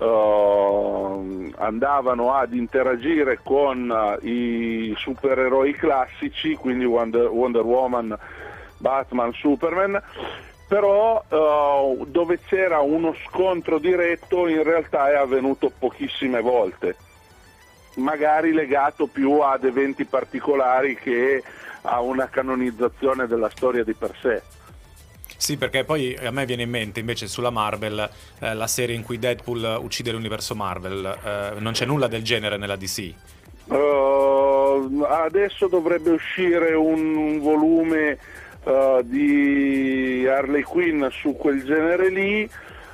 uh, andavano ad interagire con uh, i supereroi classici, quindi Wonder, Wonder Woman, Batman, Superman, però uh, dove c'era uno scontro diretto in realtà è avvenuto pochissime volte, magari legato più ad eventi particolari che a una canonizzazione della storia di per sé. Sì, perché poi a me viene in mente invece sulla Marvel eh, la serie in cui Deadpool uccide l'universo Marvel, eh, non c'è nulla del genere nella D C. Uh, adesso dovrebbe uscire un, un volume uh, di Harley Quinn su quel genere lì.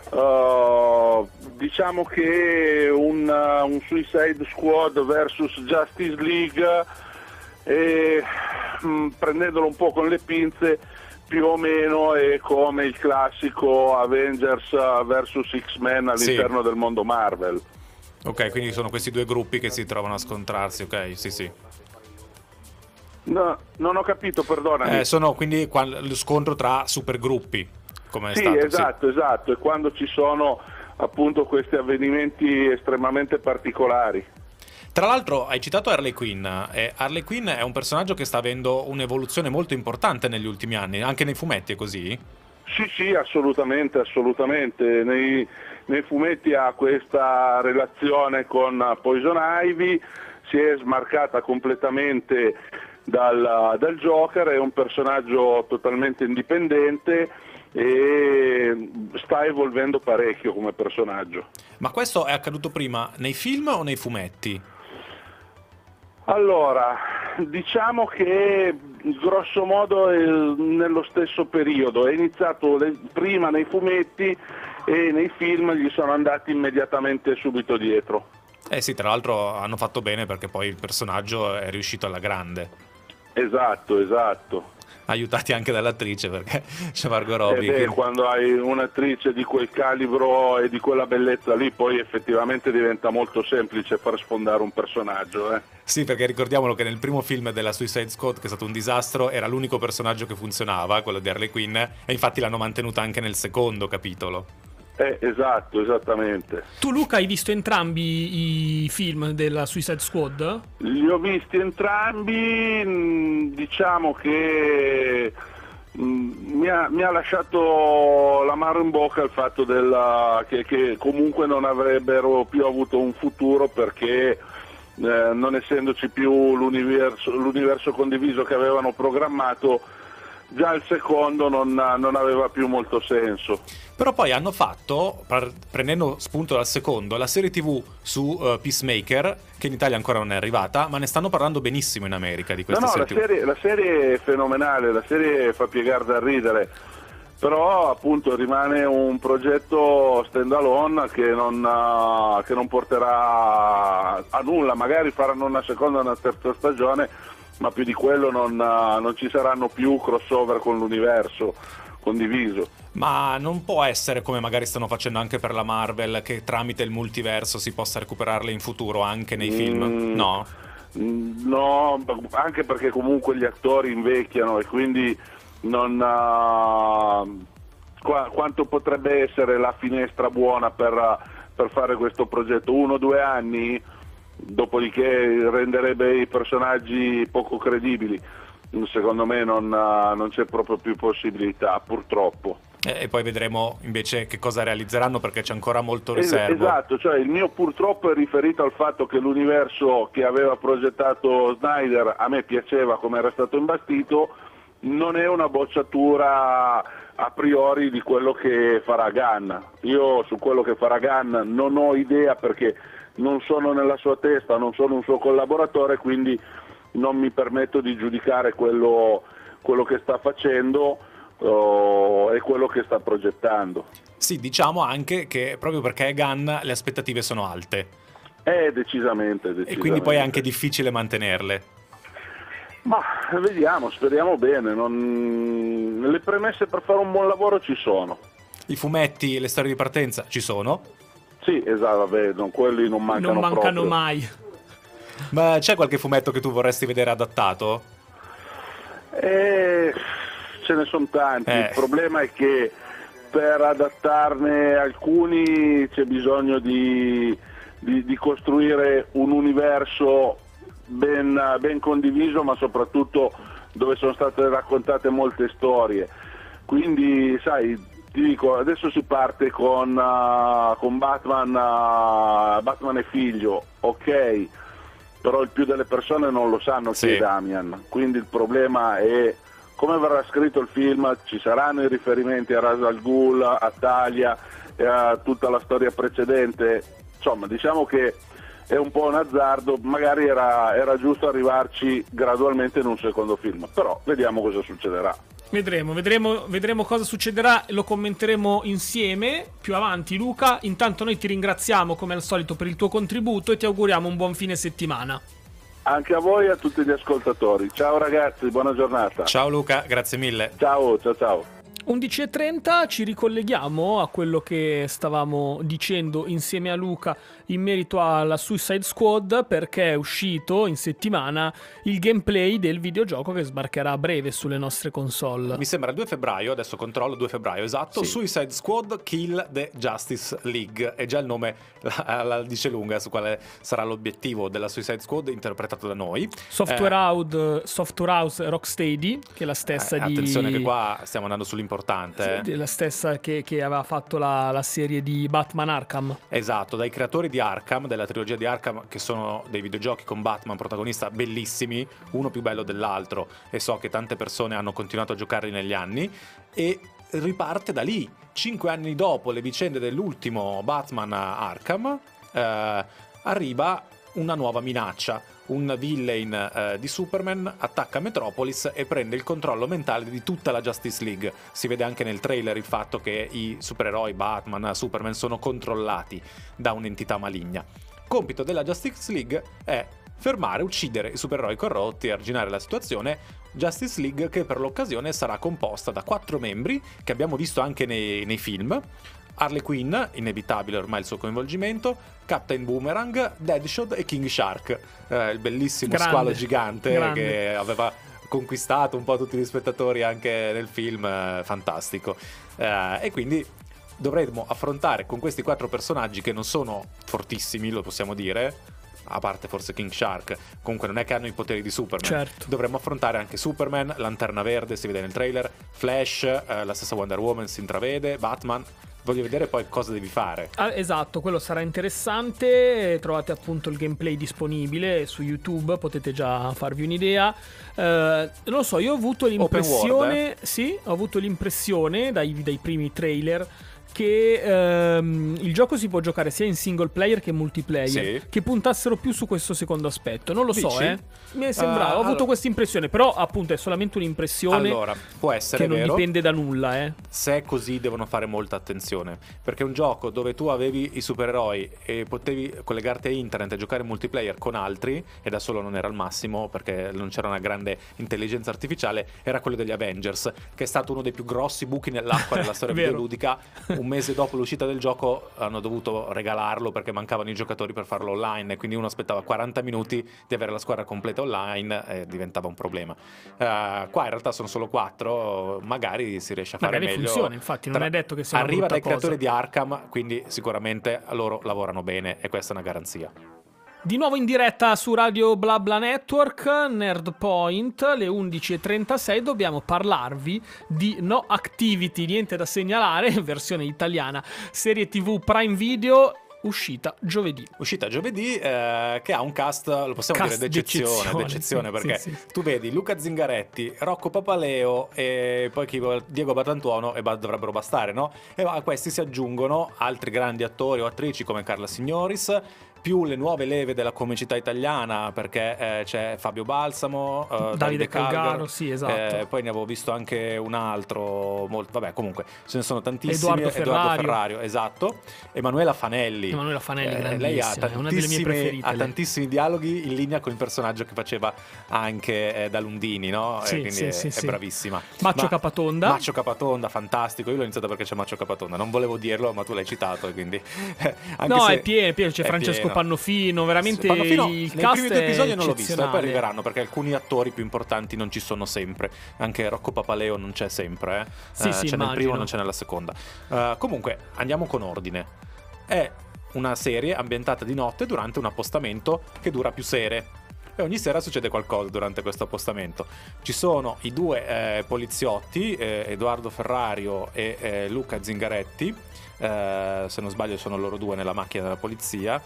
Uh, diciamo che un, uh, un Suicide Squad versus Justice League, e, mh, prendendolo un po' con le pinze, più o meno è come il classico Avengers versus X-Men all'interno sì. del mondo Marvel. Ok, quindi sono questi due gruppi che si trovano a scontrarsi, ok, sì sì. No, non ho capito, perdonami. Eh, sono quindi qua, lo scontro tra supergruppi. Come è sì, stato, esatto, sì. esatto, e quando ci sono appunto questi avvenimenti estremamente particolari. Tra l'altro hai citato Harley Quinn, e Harley Quinn è un personaggio che sta avendo un'evoluzione molto importante negli ultimi anni, anche nei fumetti è così? Sì, sì, assolutamente, assolutamente. Nei, nei fumetti ha questa relazione con Poison Ivy, si è smarcata completamente dal, dal Joker, è un personaggio totalmente indipendente e sta evolvendo parecchio come personaggio. Ma questo è accaduto prima nei film o nei fumetti? Allora, diciamo che grosso modo è nello stesso periodo, è iniziato le, prima nei fumetti e nei film gli sono andati immediatamente subito dietro. Eh sì, tra l'altro hanno fatto bene perché poi il personaggio è riuscito alla grande. Esatto, esatto. aiutati anche dall'attrice, perché c'è Margot Robbie. Eh beh, quindi... quando hai un'attrice di quel calibro e di quella bellezza lì, poi effettivamente diventa molto semplice far sfondare un personaggio. Eh. Sì, perché ricordiamolo che nel primo film della Suicide Squad, che è stato un disastro, era l'unico personaggio che funzionava, quello di Harley Quinn, e infatti l'hanno mantenuta anche nel secondo capitolo. Eh, esatto, esattamente. Tu Luca hai visto entrambi i film della Suicide Squad? Li ho visti entrambi, diciamo che mi ha, mi ha lasciato l'amaro in bocca il fatto della, che, che comunque non avrebbero più avuto un futuro, perché eh, non essendoci più l'universo, l'universo condiviso che avevano programmato, già il secondo non, non aveva più molto senso. Però poi hanno fatto, prendendo spunto dal secondo, la serie tv su uh, Peacemaker, che in Italia ancora non è arrivata, ma ne stanno parlando benissimo in America di questa no, no, serie la serie, la serie è fenomenale, la serie fa piegare da ridere, però appunto rimane un progetto stand alone che non, uh, che non porterà a nulla. Magari faranno una seconda e una terza stagione, ma più di quello non, uh, non ci saranno più crossover con l'universo condiviso. Ma non può essere come magari stanno facendo anche per la Marvel, che tramite il multiverso si possa recuperarle in futuro anche nei film? Mm, no? No, anche perché comunque gli attori invecchiano e quindi non uh, qu- quanto potrebbe essere la finestra buona per, per fare questo progetto? Uno o due anni? Dopodiché renderebbe i personaggi poco credibili. Secondo me non, non c'è proprio più possibilità, purtroppo. E poi vedremo invece che cosa realizzeranno, perché c'è ancora molto riservo. Esatto, cioè il mio purtroppo è riferito al fatto che l'universo che aveva progettato Snyder a me piaceva come era stato imbastito, non è una bocciatura a priori di quello che farà Gunn. Io su quello che farà Gunn non ho idea, perché non sono nella sua testa, non sono un suo collaboratore, quindi non mi permetto di giudicare quello, quello che sta facendo uh, e quello che sta progettando. Sì, diciamo anche che proprio perché è Gunn le aspettative sono alte. Eh, decisamente, decisamente. E quindi poi è anche difficile mantenerle. Ma vediamo, speriamo bene. Non... Le premesse per fare un buon lavoro ci sono. I fumetti e le storie di partenza ci sono? Sì, esatto, vabbè, non, quelli non mancano Non mancano proprio. mai. Ma c'è qualche fumetto che tu vorresti vedere adattato? Eh, ce ne sono tanti. Eh. Il problema è che per adattarne alcuni c'è bisogno di, di, di costruire un universo ben, ben condiviso, ma soprattutto dove sono state raccontate molte storie. Quindi, sai, ti dico, adesso si parte con, uh, con Batman, uh, Batman e figlio, ok, però il più delle persone non lo sanno chi Sì. è Damian, quindi il problema è come verrà scritto il film. Ci saranno i riferimenti a Ra's al Ghul, a Talia e a tutta la storia precedente. Insomma, diciamo che è un po' un azzardo, magari era, era giusto arrivarci gradualmente in un secondo film, però vediamo cosa succederà. Vedremo, vedremo, vedremo cosa succederà, lo commenteremo insieme più avanti, Luca. Intanto noi ti ringraziamo come al solito per il tuo contributo e ti auguriamo un buon fine settimana. Anche a voi e a tutti gli ascoltatori. Ciao ragazzi, buona giornata. Ciao Luca, grazie mille. Ciao, ciao, ciao. undici e trenta ci ricolleghiamo a quello che stavamo dicendo insieme a Luca in merito alla Suicide Squad, perché è uscito in settimana il gameplay del videogioco che sbarcherà a breve sulle nostre console. Mi sembra il due febbraio, adesso controllo, due febbraio, esatto. Sì. Suicide Squad Kill the Justice League. E già il nome la, la dice lunga su quale sarà l'obiettivo della Suicide Squad interpretato da noi. Software, Eh, House, Software House Rocksteady, che è la stessa eh, di... Attenzione che qua stiamo andando sull'importante. Sì, la stessa che, che aveva fatto la, la serie di Batman Arkham. Esatto, dai creatori di Arkham, della trilogia di Arkham, che sono dei videogiochi con Batman protagonista bellissimi, uno più bello dell'altro, e so che tante persone hanno continuato a giocarli negli anni, e riparte da lì. Cinque anni dopo le vicende dell'ultimo Batman Arkham, eh, arriva una nuova minaccia. Un villain eh, di Superman attacca Metropolis e prende il controllo mentale di tutta la Justice League. Si vede anche nel trailer il fatto che i supereroi Batman, Superman sono controllati da un'entità maligna. Compito della Justice League è fermare, uccidere i supereroi corrotti e arginare la situazione. Justice League che per l'occasione sarà composta da quattro membri che abbiamo visto anche nei, nei film. Harley Quinn, inevitabile ormai il suo coinvolgimento, Captain Boomerang, Deadshot e King Shark, eh, il bellissimo Grande, squalo gigante grande. che aveva conquistato un po' tutti gli spettatori anche nel film, eh, fantastico. Eh, e quindi dovremmo affrontare con questi quattro personaggi che non sono fortissimi, lo possiamo dire, a parte forse King Shark, comunque non è che hanno i poteri di Superman. Certo. Dovremmo affrontare anche Superman, Lanterna Verde si vede nel trailer, Flash, eh, la stessa Wonder Woman si intravede, Batman. Voglio vedere poi cosa devi fare. Ah, esatto, quello sarà interessante. Trovate appunto il gameplay disponibile su YouTube, potete già farvi un'idea. Eh, non lo so, io ho avuto l'impressione, Open world, eh? sì, ho avuto l'impressione dai, dai primi trailer che ehm, il gioco si può giocare sia in single player che multiplayer, Sì. che puntassero più su questo secondo aspetto. Non lo so, Dici? eh. Mi è sembrato, Uh, ho avuto allora- questa impressione, però appunto è solamente un'impressione Allora, può essere che non vero. dipende da nulla, eh. Se è così devono fare molta attenzione, perché un gioco dove tu avevi i supereroi e potevi collegarti a internet e giocare multiplayer con altri, e da solo non era il massimo perché non c'era una grande intelligenza artificiale, era quello degli Avengers, che è stato uno dei più grossi buchi nell'acqua della storia Vero. videoludica. Un mese dopo l'uscita del gioco hanno dovuto regalarlo perché mancavano i giocatori per farlo online, e quindi uno aspettava quaranta minuti di avere la squadra completa online e diventava un problema. Uh, qua in realtà sono solo quattro, magari si riesce a fare Magari meglio. funziona, infatti, non Tra- è detto che sia una Arriva brutta dai creatori cosa. di Arkham, quindi sicuramente loro lavorano bene e questa è una garanzia. Di nuovo in diretta su Radio BlaBla Network, Nerd Point, alle undici e trentasei dobbiamo parlarvi di No Activity, niente da segnalare, versione italiana, serie tivù Prime Video, uscita giovedì. Uscita giovedì, eh, che ha un cast, lo possiamo Cast dire, d'eccezione, d'eccezione, d'eccezione sì, perché sì, sì. tu vedi Luca Zingaretti, Rocco Papaleo e poi chi, Diego Batantuono, e ba- dovrebbero bastare, no? E a questi si aggiungono altri grandi attori o attrici come Carla Signoris, più le nuove leve della comicità italiana, perché eh, c'è Fabio Balsamo, eh, Davide Calgaro, Calgaro, sì, esatto. eh, poi ne avevo visto anche un altro, molto, vabbè, comunque ce ne sono tantissimi. Edoardo Ferrario. Ferrario, esatto. Emanuela Fanelli. Emanuela Fanelli, Eh, lei ha grandissima, è una delle mie tantissimi, preferite, ha lei. tantissimi dialoghi in linea con il personaggio che faceva anche eh, da Lundini, no? Sì, e quindi sì, è, sì, è sì. bravissima. Maccio Ma- Capatonda. Maccio Capatonda, fantastico. Io l'ho iniziato perché c'è Maccio Capatonda. Non volevo dirlo, ma tu l'hai citato, quindi anche No, se è pieno, è pieno, c'è è Francesco pieno. Pannofino, veramente Pannofino, il nei cast primi due è episodi non l'ho visto, e poi eccezionale. arriveranno perché alcuni attori più importanti non ci sono sempre. Anche Rocco Papaleo non c'è sempre, eh. Sì, Eh, sì, c'è nel immagino. primo, non c'è nella seconda. Eh, comunque, andiamo con ordine. È una serie ambientata di notte durante un appostamento che dura più sere. E ogni sera succede qualcosa durante questo appostamento. Ci sono i due eh, poliziotti, eh, Edoardo Ferrario e eh, Luca Zingaretti. Eh, se non sbaglio sono loro due nella macchina della polizia.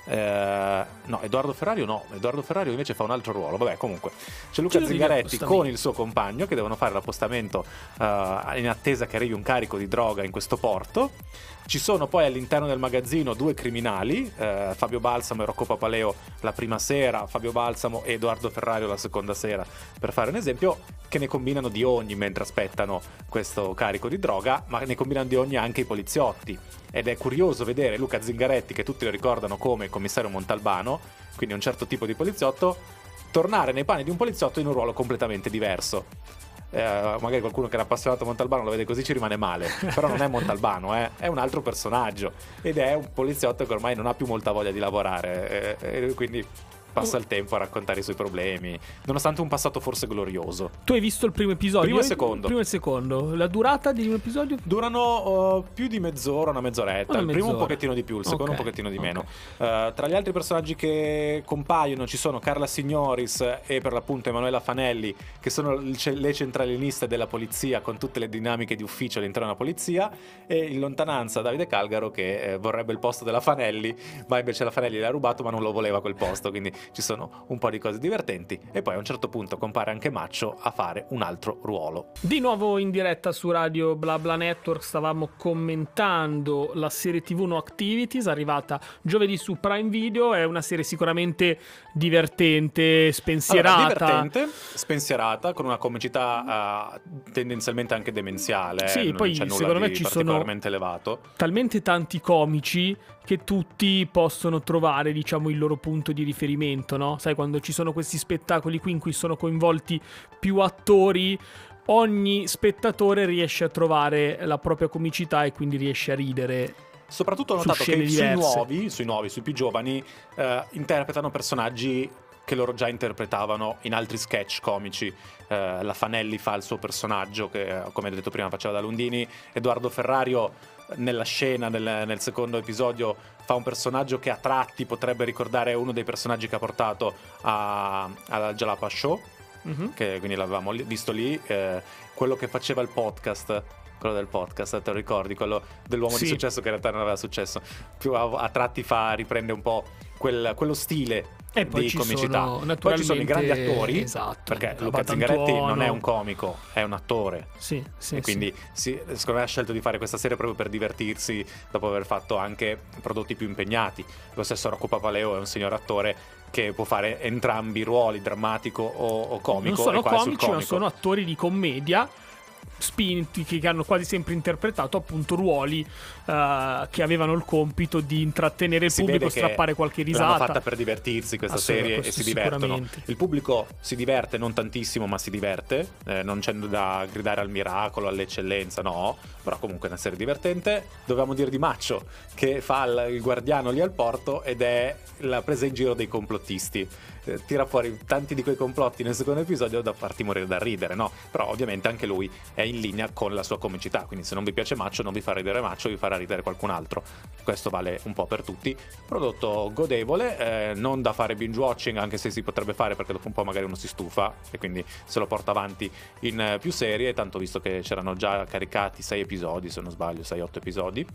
Eh, no, Edoardo Ferrario no, Edoardo Ferrario invece fa un altro ruolo. Vabbè, comunque c'è Luca Giro di Zingaretti appostamento. con il suo compagno che devono fare l'appostamento eh, in attesa che arrivi un carico di droga in questo porto. Ci sono poi all'interno del magazzino due criminali, eh, Fabio Balsamo e Rocco Papaleo la prima sera, Fabio Balsamo e Edoardo Ferrario la seconda sera, per fare un esempio, che ne combinano di ogni mentre aspettano questo carico di droga, ma ne combinano di ogni anche i poliziotti. Ed è curioso vedere Luca Zingaretti, che tutti lo ricordano come commissario Montalbano, quindi un certo tipo di poliziotto, tornare nei panni di un poliziotto in un ruolo completamente diverso. Eh, magari qualcuno che era appassionato a Montalbano lo vede così, ci rimane male, però non è Montalbano, eh, è un altro personaggio ed è un poliziotto che ormai non ha più molta voglia di lavorare, eh, e quindi passa il tempo a raccontare i suoi problemi, nonostante un passato forse glorioso. Tu hai visto il primo episodio? Primo e secondo. Primo e secondo. La durata di un episodio? Durano uh, più di mezz'ora, una mezz'oretta. Una Il primo un mezz'ora. pochettino di più, il secondo Ok, un pochettino di ok. meno. Uh, tra gli altri personaggi che compaiono ci sono Carla Signoris e per l'appunto Emanuela Fanelli, che sono il ce- le centraliniste della polizia con tutte le dinamiche di ufficio all'interno della polizia, e in lontananza Davide Calgaro che eh, vorrebbe il posto della Fanelli, ma invece la Fanelli l'ha rubato ma non lo voleva quel posto, quindi ci sono un po' di cose divertenti. E poi a un certo punto compare anche Maccio a fare un altro ruolo. Di nuovo in diretta su Radio BlaBla Network, stavamo commentando la serie tivù No Activities, arrivata giovedì su Prime Video. È una serie sicuramente divertente, spensierata. Allora, divertente, spensierata, con una comicità uh, tendenzialmente anche demenziale. Sì, eh, non poi c'è nulla secondo me di ci sono particolarmente elevato. talmente tanti comici che tutti possono trovare, diciamo, il loro punto di riferimento. momento, no? Sai, quando ci sono questi spettacoli qui in cui sono coinvolti più attori, ogni spettatore riesce a trovare la propria comicità e quindi riesce a ridere. Soprattutto ho su notato che scene sui diverse. nuovi, sui nuovi, sui più giovani, eh, interpretano personaggi che loro già interpretavano in altri sketch comici. Eh, la Fanelli fa il suo personaggio che, come detto prima, faceva da Lundini. Edoardo Ferrario nella scena, nel, nel secondo episodio, fa un personaggio che a tratti potrebbe ricordare uno dei personaggi che ha portato a- alla Jalapa Show, Mm-hmm. che quindi l'avevamo li- visto lì. Eh, quello che faceva il podcast, quello del podcast, te lo ricordi? Quello dell'uomo Sì. di successo che in realtà non aveva successo. Più a, a tratti fa, riprende un po' quel- quello stile E poi di ci comicità. sono, Poi ci sono i grandi naturalmente, attori, esatto, perché Luca Batantuono. Zingaretti non è un comico, è un attore. Sì, sì, E quindi sì, secondo me ha scelto di fare questa serie proprio per divertirsi, dopo aver fatto anche prodotti più impegnati. Lo stesso Rocco Papaleo è un signor attore che può fare entrambi i ruoli, drammatico o, o comico. non sono e qua è sul comici, ma comico. sono attori di commedia spinti, che hanno quasi sempre interpretato appunto ruoli eh, che avevano il compito di intrattenere il Si pubblico, vede che strappare qualche l'hanno risata. fatta per divertirsi questa Assolutamente, serie e questo si divertono. sicuramente. Il pubblico si diverte, non tantissimo, ma si diverte. Eh, non c'è da gridare al miracolo, all'eccellenza, no. Però comunque è una serie divertente. Dovevamo dire di Maccio, che fa il, il guardiano lì al porto ed è la presa in giro dei complottisti. Eh, tira fuori tanti di quei complotti nel secondo episodio da farti morire da ridere, no? Però ovviamente anche lui è in linea con la sua comicità, quindi se non vi piace Maccio non vi fa ridere Maccio, vi farà ridere qualcun altro. Questo vale un po' per tutti. Prodotto godevole, eh, non da fare binge watching, anche se si potrebbe fare perché dopo un po' magari uno si stufa e quindi se lo porta avanti in eh, più serie, tanto visto che c'erano già caricati sei episodi, se non sbaglio, sei otto episodi.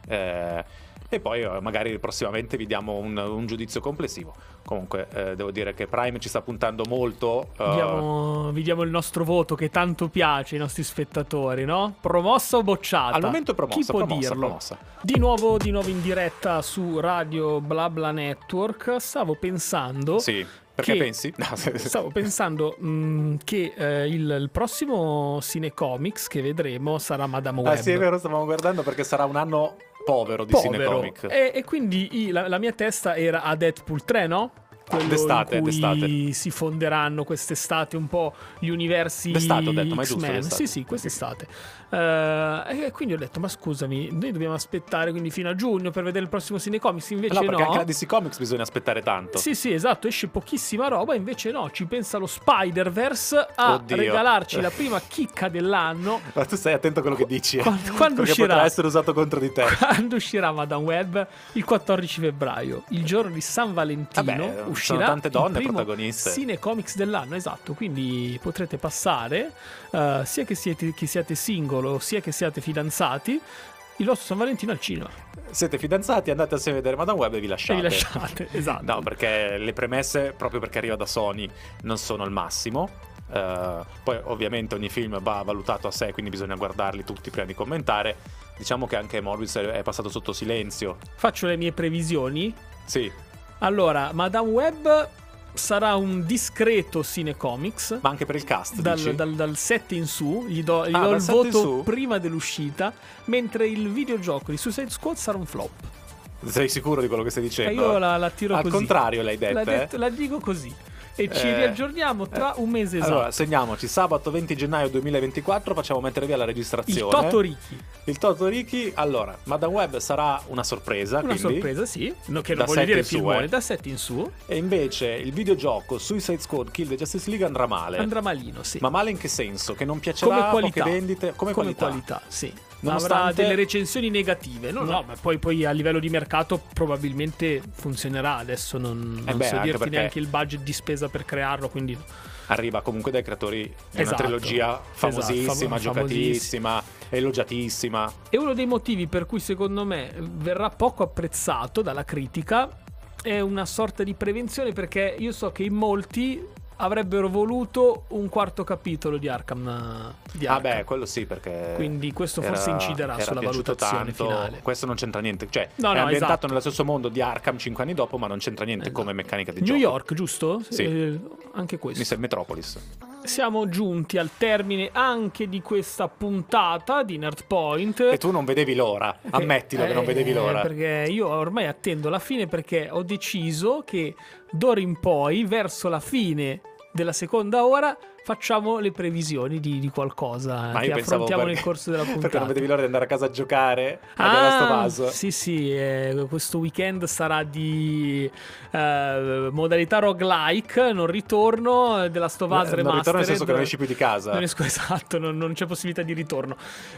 Eh, e poi eh, magari prossimamente vi diamo un, un giudizio complessivo. Comunque eh, devo dire che Prime ci sta puntando molto. eh, Diamo- vi diamo il nostro voto che tanto piace ai nostri spettatori, no? Promossa o bocciata? Al momento è promossa, Chi può promossa, dirlo? promossa. Di nuovo, di nuovo in diretta su Radio BlaBla Network. Stavo pensando. Sì, perché che- pensi? No, Stavo pensando mh, che eh, il, il prossimo Cinecomics che vedremo sarà Madame Web. Ah sì, è vero, stavamo guardando perché sarà un anno povero di Povero. cinecomic. E, e quindi i- la, la mia testa era a Deadpool tre, no? Quello D'estate, in cui d'estate. si fonderanno quest'estate un po' gli universi D'estate ho detto, ma è giusto, X-Men. d'estate. Sì, sì, quest'estate. Eh, e quindi ho detto, ma scusami, noi dobbiamo aspettare quindi fino a giugno per vedere il prossimo Cinecomics, invece No, no. perché anche la D C Comics bisogna aspettare tanto. Sì, sì, esatto, esce pochissima roba, invece no, ci pensa lo Spider-Verse a Oddio. regalarci la prima chicca dell'anno. Ma tu stai attento a quello che dici, eh? Quando- quando perché uscirà? potrà essere usato contro di te. Quando uscirà Madame Web? Il quattordici febbraio, il giorno di San Valentino. Vabbè, sono uscirà tante donne il primo protagoniste. Cinecomics dell'anno, esatto. Quindi potrete passare, eh, sia che siete, che siate singolo, sia che siate fidanzati, il vostro San Valentino al cinema. Siete fidanzati, andate assieme a vedere Madame Web e vi E lasciate. vi lasciate, esatto. No, perché le premesse, proprio perché arriva da Sony, non sono il massimo. Eh, poi ovviamente ogni film va valutato a sé, quindi bisogna guardarli tutti prima di commentare. Diciamo che anche Morbius è è passato sotto silenzio. Faccio le mie previsioni. Sì, Allora, Madame Web sarà un discreto Cinecomics. ma anche per il cast, dici? Dal, dal, dal sette in su, gli do, gli Ah, do dal il sette in voto su? prima dell'uscita, mentre il videogioco di Suicide Squad sarà un flop. Sei sicuro di quello che stai E dicendo? io la, la tiro Al così. contrario l'hai detta, La, eh? detto- la dico così. E ci Eh, riaggiorniamo tra un mese esatto. Allora, segniamoci, sabato venti gennaio duemilaventiquattro facciamo mettere via la Il registrazione. Totoriki. Il Totoriki. Allora, Madame Web sarà una sorpresa, Una quindi. sorpresa, sì. No, che Da non voglio sette dire in su, filmone, eh. da sette in su. E invece il videogioco Suicide Squad Kill the Justice League andrà male. Andrà malino, sì. Ma male in che senso? Che non piacerà, come qualità. poche vendite? Come, qualità. sì. Nonostante- Avrà delle recensioni negative. No, No. no, ma poi, poi a livello di mercato probabilmente funzionerà. Adesso non, Eh non beh, so anche dirti perché- neanche il budget di spesa per crearlo, quindi Arriva comunque dai creatori di una Esatto. trilogia famosissima, Esatto, fam- giocatissima, elogiatissima. E uno dei motivi per cui secondo me verrà poco apprezzato dalla critica è una sorta di prevenzione, perché io so che in molti avrebbero voluto un quarto capitolo di Arkham. Di Ah Arkham. beh, quello sì, perché Quindi questo era- forse inciderà era sulla piaciuto valutazione tanto. finale. Questo non c'entra niente, cioè No, è no, ambientato esatto. nello stesso mondo di Arkham cinque anni dopo, ma non c'entra niente come meccanica di New gioco. York, giusto? Sì. Eh, anche questo. Mi sembra Metropolis. siamo giunti al termine anche di questa puntata di Nerdpoint. E tu non vedevi l'ora, ammettilo eh, che non vedevi l'ora. Perché io ormai attendo la fine, perché ho deciso che d'ora in poi, verso la fine della seconda ora, facciamo le previsioni di, di qualcosa Ma che io pensavo affrontiamo perché, nel corso della puntata. Perché non vedevi l'ora di andare a casa a giocare a The Ah, Last of Us. sì, sì, eh, questo weekend sarà di eh, modalità roguelike, non ritorno, The Last of Us Eh, Remastered. non ritorno nel senso che non esci più di casa. Non esco, esatto, non, non c'è possibilità di ritorno.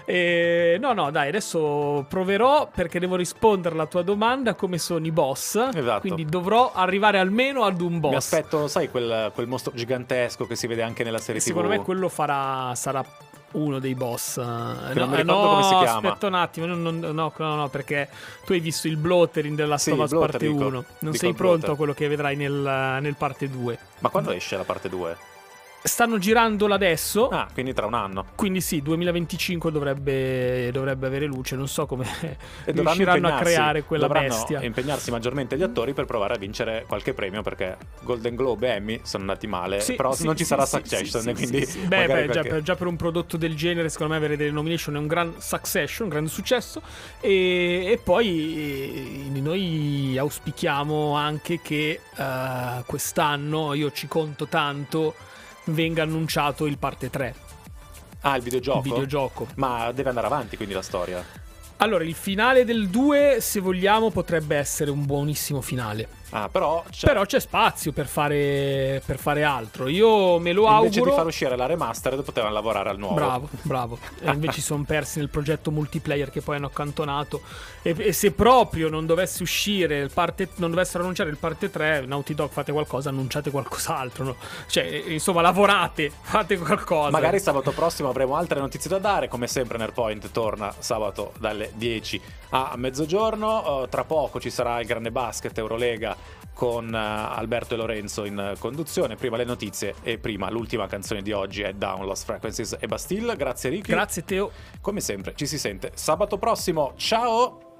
E, no, no, dai, adesso proverò, perché devo rispondere alla tua domanda come sono i boss. Esatto. Quindi dovrò arrivare almeno ad un boss. Mi aspetto, sai, quel, quel mostro gigantesco che si vede anche nella serie Secondo tivù. me quello farà sarà uno dei boss. Che non mi eh, ricordo no, come si chiama. Aspetta un attimo, no, no, no, no, no, perché tu hai visto il blottering della Sì, Last of Us il blotter, parte dico. uno. Non Dico sei il pronto blotter. a quello che vedrai nel, nel parte due. Ma quando esce la parte due? Stanno girandola adesso. Ah, quindi tra un anno. Quindi sì, duemilaventicinque dovrebbe, dovrebbe avere luce. Non so come E dovranno riusciranno a impegnarsi- creare quella dovranno bestia. impegnarsi maggiormente gli attori per provare a vincere qualche premio, perché Golden Globe e Emmy sono andati male. Sì, però sì, non ci sì, sarà sì, Succession, sì, sì, quindi sì, sì. Beh, magari beh, già, qualche- per, già per un prodotto del genere, secondo me avere delle nomination è un gran succession, un grande successo. E, e poi eh, noi auspichiamo anche che eh, quest'anno, io ci conto tanto, venga annunciato il parte tre, Ah, il videogioco? il videogioco. Ma deve andare avanti quindi la storia. Allora, il finale del due, se vogliamo, potrebbe essere un buonissimo finale. Ah, però c'è- Però c'è spazio per fare, per fare altro. Io me lo invece auguro. di far uscire la remastered potevano lavorare al nuovo. Bravo, bravo. E invece si sono persi nel progetto multiplayer che poi hanno accantonato. E, e se proprio non dovesse uscire il parte, non dovessero annunciare il parte tre, Naughty Dog, fate qualcosa, annunciate qualcos'altro. No? Cioè, insomma, lavorate, fate qualcosa. Magari sabato prossimo avremo altre notizie da dare. Come sempre Nerdpoint torna sabato dalle dieci a mezzogiorno. Uh, tra poco ci sarà il grande basket Eurolega con uh, Alberto e Lorenzo in conduzione. Prima le notizie e prima l'ultima canzone di oggi è Down Lost Frequencies e Bastille. Grazie Ricky. Grazie Teo. Come sempre ci si sente sabato prossimo. Ciao!